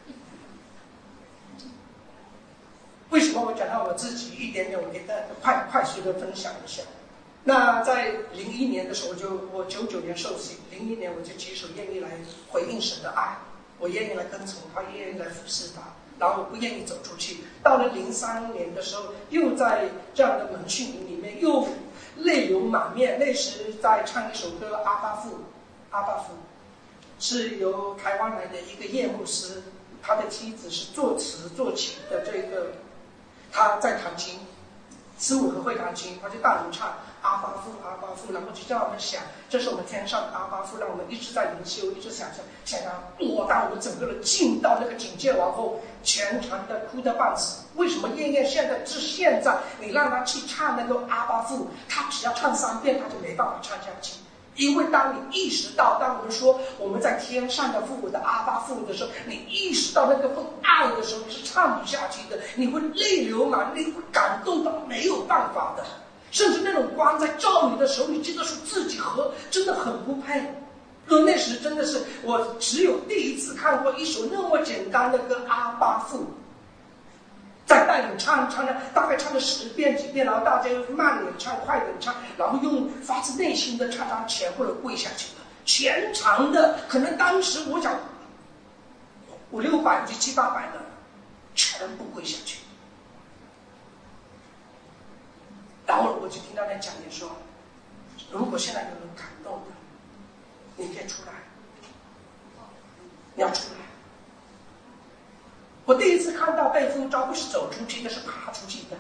为什么我讲到我自己一点点，我给大家快快速的分享一下。那在零一年的时候，就我九九年受洗，零一年我就举手愿意来回应神的爱，我愿意来跟从他，愿意来服侍他，然后我不愿意走出去。到了零三年的时候，又在这样的门训营里面，又泪流满面。那时在唱一首歌《阿爸父》，阿爸父是由台湾来的一个叶牧师，他的妻子是作词作曲的这个，他在弹琴。十五个会弹琴，他就带我们唱阿爸父阿爸父，然后就叫我们想，这是我们天上的阿爸父，让我们一直在灵修，一直想象想象，我当我们整个人进到那个境界往后，全场的哭得半死。为什么燕燕现在至现在，你让他去唱那个阿爸父，他只要唱三遍，他就没办法唱下去。因为当你意识到，当我们说我们在天上的父，我的阿爸父的时候，你意识到那个份爱的时候，你是唱不下去的，你会泪流满面，你会感动到没有办法的。甚至那种光在照你的时候，你觉得说自己和真的很不配。因为那时真的是我只有第一次看过一首那么简单的歌《阿爸父》。再带你唱唱唱，大概唱了十遍几遍，然后大家又慢点唱，快点唱，然后用发自内心的唱唱，全部人跪下去了。全场的，可能当时我想五六百至七八百的，全部跪下去。然后我就听到那讲员说：“如果现在有人感动的，你可以出来，你要出来。”我第一次看到被呼召不是走出去的，是爬出去的。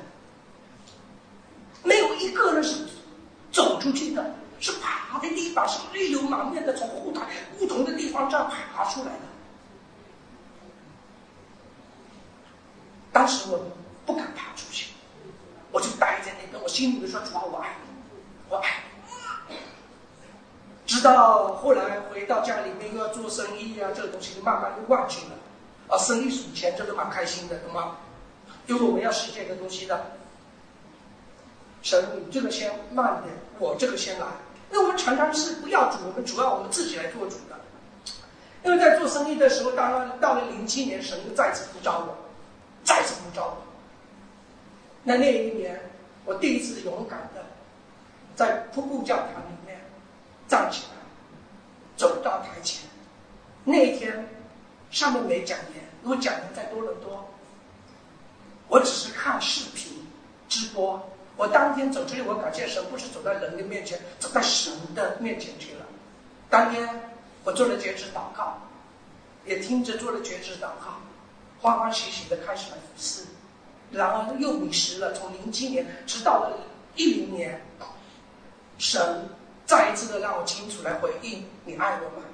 没有一个人是走出去的，是爬的地方，是泪流满面的从后台不同的地方这样爬出来的。当时我不敢爬出去，我就待在那边，我心里面说：“主啊，我爱你，我爱你。”直到后来回到家里面又要做生意啊，这个东西就慢慢就忘记了。啊，生意数钱真的蛮开心的，懂吗？因为我们要世界的东西的。神，你这个先慢点，我这个先来。因为我们常常是不要主，我们主要我们自己来做主的。因为在做生意的时候，当然到了零七年，神又再次呼召我，再次呼召我。那那一年，我第一次勇敢的在瀑布教堂里面站起来，走到台前。那一天。上面没讲员，如果讲员在多伦多，我只是看视频直播。我当天走出去，我感谢神，不是走在人的面前，走在神的面前去了。当天我做了截止祷告，也听着做了截止祷告，欢欢喜喜的开始来服侍，然后又迷失了。从零七年直到了一零年，神再一次的让我清楚来回应：你爱我吗？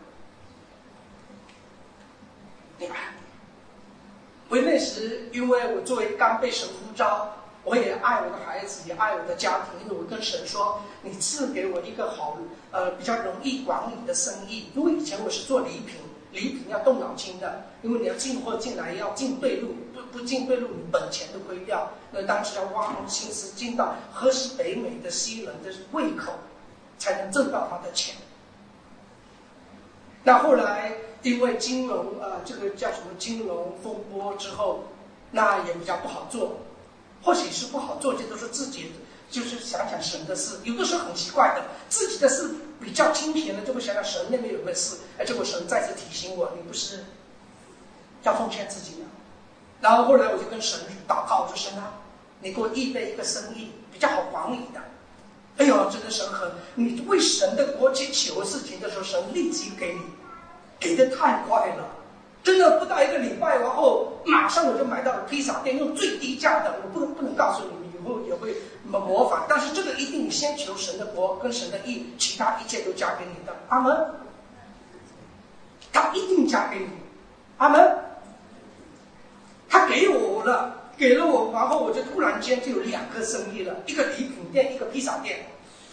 你爱我。我那时因为我作为刚被神呼召， 我也爱我的孩子，也爱我的家庭，因为我跟神说，你赐给我一个好呃比较容易管理的生意。因为以前我是做礼品，礼品要动脑筋的，因为你要进货进来要进对路，不不进对路你本钱都亏掉。那当时要花很多心思进到合适北美的西人的胃口，才能挣到他的钱。那后来因为金融呃这个叫什么金融风波之后，那也比较不好做。或许是不好做，这都是自己就是想想神的事。有的时候很奇怪的，自己的事比较清闲了，就会想想神那边有没有事。哎，结果神再次提醒我，你不是要奉献自己吗？然后后来我就跟神祷告，我说神啊，你给我预备一个生意比较好管理的。哎呦，真的神很，你为神的国去求事情的时候，神立即给你，给的太快了。真的不到一个礼拜，然后马上我就买到了披萨店，用最低价的，我不能不能告诉你们，以后也会模仿。但是这个一定先求神的国跟神的义，其他一切都加给你的。阿门。他一定加给你，阿门。他给我了，给了我，然后我就突然间就有两个生意了，一个礼品店，一个披萨店。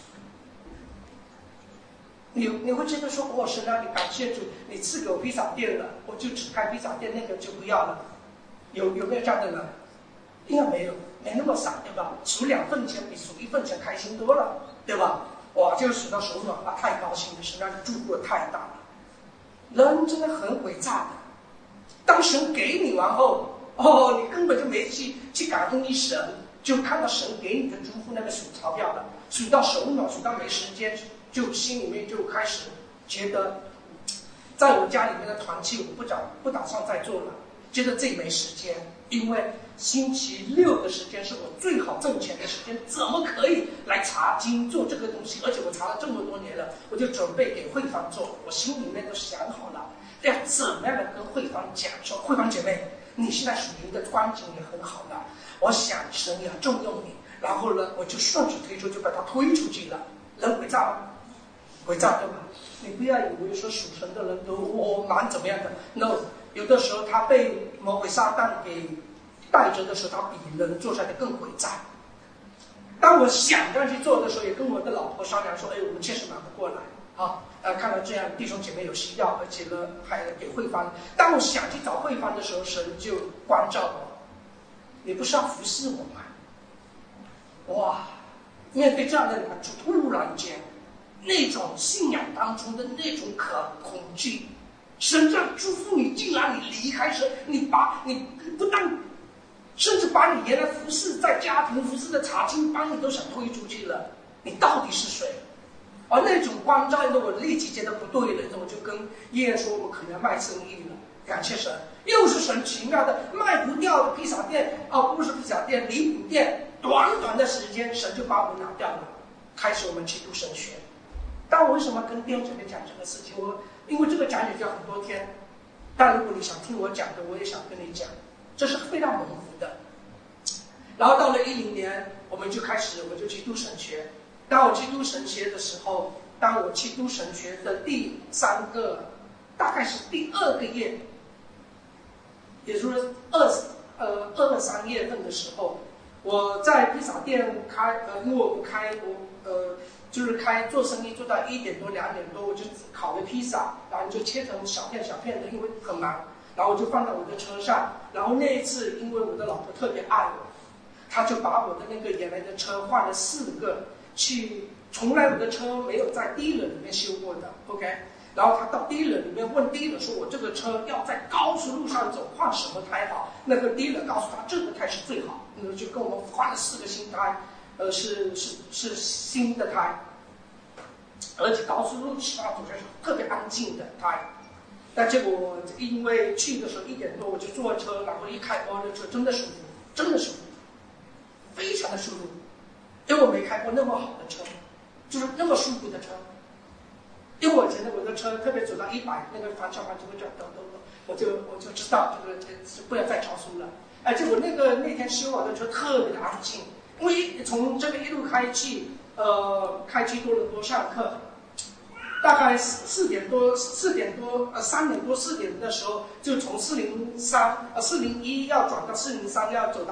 你你会觉得说，哦，神啊，你感谢主，你赐给我披萨店了，我就只开披萨店，那个就不要了。有有没有这样的人？应该没有，没那么傻，对吧？数两份钱比数一份钱开心多了，对吧？哇，就数到手软啊，太高兴了，神啊，你祝福的太大了。人真的很伟大的，当神给你完后，哦，你根本就没去去感恩你神，就看到神给你的祝福，那个数钞票的，数到手软，数到没时间。就心里面就开始觉得，在我家里面的团契我不打不打算再做了，觉得自己没时间，因为星期六的时间是我最好挣钱的时间，怎么可以来查经做这个东西？而且我查了这么多年了，我就准备给慧芳做，我心里面都想好了，要怎么样的跟慧芳讲说，慧芳姐妹，你现在属灵的光景也很好了，我想神也重用你，然后呢，我就顺势推出，就把它推出去了，人会炸吗？会炸对吧？你不要以为说属神的人都我蛮怎么样的 ，no， 有的时候他被魔鬼撒旦给带着的时候，他比人做出来的更诡诈。当我想这样去做的时候，也跟我的老婆商量说，哎，我们确实忙不过来啊，呃，看到这样弟兄姐妹有需要，而且呢还给慧芳。当我想去找慧芳的时候，神就关照我，你不是要服侍我吗？哇，面对这样的人，就突然间。那种信仰当中的那种可恐惧，神这样祝福你，竟然你离开神，你把你不但甚至把你原来服侍在家庭服侍的查经班你都想推出去了，你到底是谁？而那种光照呢，我立即觉得不对了，我就跟医院说，我可能要卖生意了。感谢神，又是神奇妙的卖不掉的披萨店，哦，不是披萨店，礼品店，短短的时间，神就把我拿掉了，开始我们去读神学。但我为什么跟弟兄姐妹讲这个事情？我因为这个讲解就要很多天，但如果你想听我讲的，我也想跟你讲，这是非常蒙福的。然后到了一零年，我们就开始，我就去读神学。当我去读神学的时候，当我去读神学的第三个，大概是第二个月，也就是二呃二三月份的时候，我在披萨店开，呃，因为我不开，我呃。就是开做生意做到一点多两点多，我就烤了披萨，然后就切成小片小片的，因为很忙，然后我就放到我的车上。然后那一次，因为我的老婆特别爱我，她就把我的那个原来的车换了四个，去从来我的车没有在低冷里面修过的 ，OK。然后她到低冷里面问低冷说：“我这个车要在高速路上走，换什么胎好？”那个低冷告诉她这个胎是最好，那就跟我们换了四个新胎。呃，是是是新的胎，而且高速路上走是特别安静的胎。但结果因为去的时候一点多，我就坐车，然后一开过那车，真的舒服，真的舒服，非常的舒服。因为我没开过那么好的车，就是那么舒服的车。因为我觉得我的车特别走到一百，那个方向盘就会这样抖抖抖，我就我就知道这个不要再超速了。哎，结果那个那天修好的车特别的安静。因为从这边一路开去，呃，开去多伦多上课，大概四四点多，四点多，呃，三点多四点的时候，就从四零三，呃，四零一要转到四零三，要走到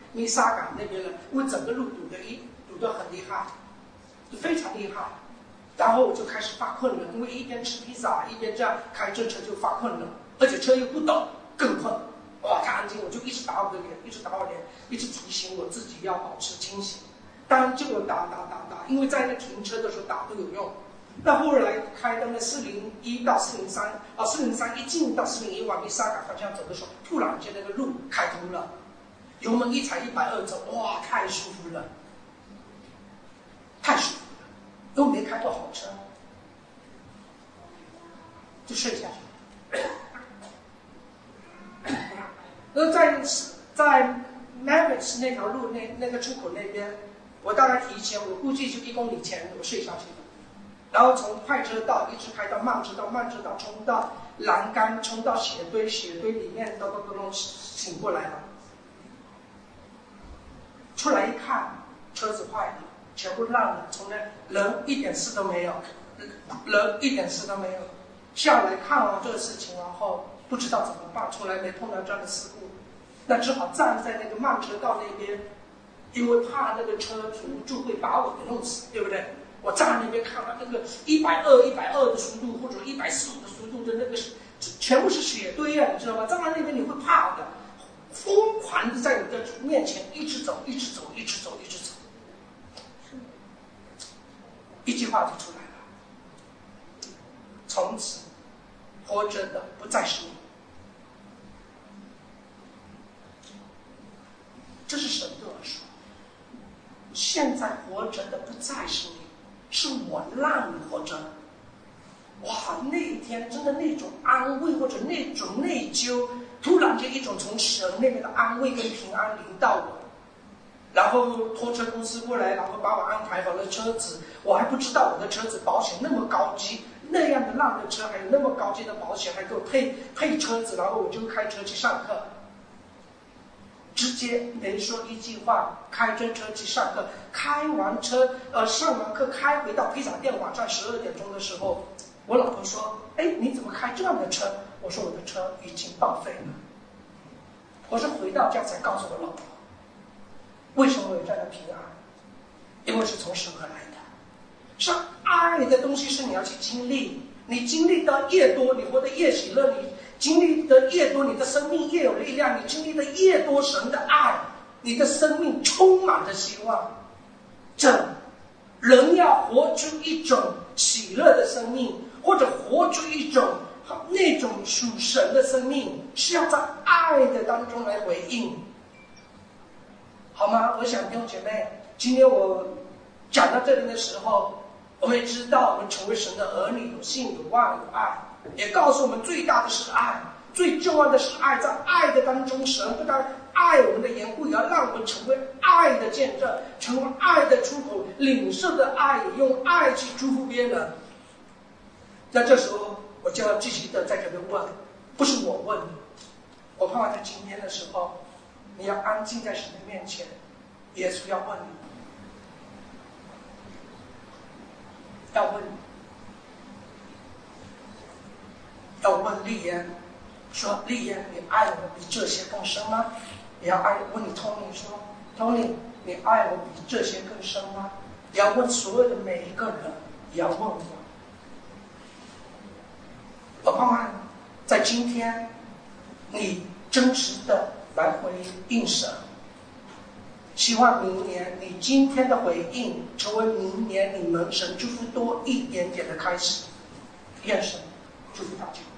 米沙港那边了，因为整个路堵得一堵得很厉害，非常厉害。然后我就开始发困了，因为一边吃披萨一边这样开着车就发困了，而且车又不抖，更困。哇，太安静，我就一直打我的脸，一直打我脸，一直提醒我自己要保持清醒。当然，结果打打打打，因为在那停车的时候打都有用。那后来开到那四零一到四零三啊，四零三一进到四零一往米沙港方向走的时候，突然间那个路开通了，油门一踩一百二走，哇，太舒服了，太舒服了，因为没开过好车，就睡下去了。而在在 Mavericks 那条路那那个出口那边，我当然提前，我估计就一公里前我睡下去了。然后从快车道一直开到慢车道，慢车道冲到栏杆，冲到雪堆，雪堆里面都都都醒过来了。出来一看，车子坏了，全部烂了，从那人一点事都没有，人一点事都没有。下来看完这个事情，然后不知道怎么办，从来没碰到这样的事故，那只好站在那个慢车道那边，因为怕那个车停不住会把我给弄死，对不对？我站在那边看到那个一百二、一百二的速度，或者一百四五的速度的那个，全部是雪堆啊，你知道吗？站在那边你会怕的，疯狂的在你的面前一直走，一直走，一直走，一直走，一句话就出来了：从此活着的不再是你。这是神对我说：现在活着的不再是你。是我让你活着。哇，那一天真的那种安慰或者那种内疚，突然间一种从神那边的安慰跟平安临到我。然后拖车公司过来，然后把我安排好了车子，我还不知道我的车子保险那么高级，那样的烂的车还有那么高级的保险，还给我配配车子，然后我就开车去上课。直接没说一句话，开着车去上课。开完车，呃，上完课开回到披萨店，晚上十二点钟的时候，我老婆说：“哎，你怎么开这样的车？”我说：“我的车已经报废了。”我是回到家才告诉我老婆，为什么有这样的平安？因为是从神而来的。是爱的东西是你要去经历，你经历的越多，你活得越喜乐，你经历的越多，你的生命越有力量，你经历的越多神的爱，你的生命充满着希望。这人要活出一种喜乐的生命，或者活出一种那种属神的生命，是要在爱的当中来回应，好吗？我想弟兄姐妹，今天我讲到这里的时候，我们也知道我们成为神的儿女，有信有望有爱，也告诉我们最大的是爱，最重要的是爱。在爱的当中，神不但爱我们的缘故，也要让我们成为爱的见证，成为爱的出口，领受的爱，也用爱去祝福别人。那这时候我就要继续的在这边问，不是我问你，我盼望在今天的时候，你要安静在神的面前，耶稣要问你，要问你，要问丽妍，说丽妍，你爱我比这些更深吗？也要爱问你 Tony 说 Tony， 你爱我比这些更深吗？也要问所有的每一个人，也要问我。我盼望在今天，你真实的来回应神。希望明年你今天的回应，成为明年你们神祝福多一点点的开始。愿神祝福大家。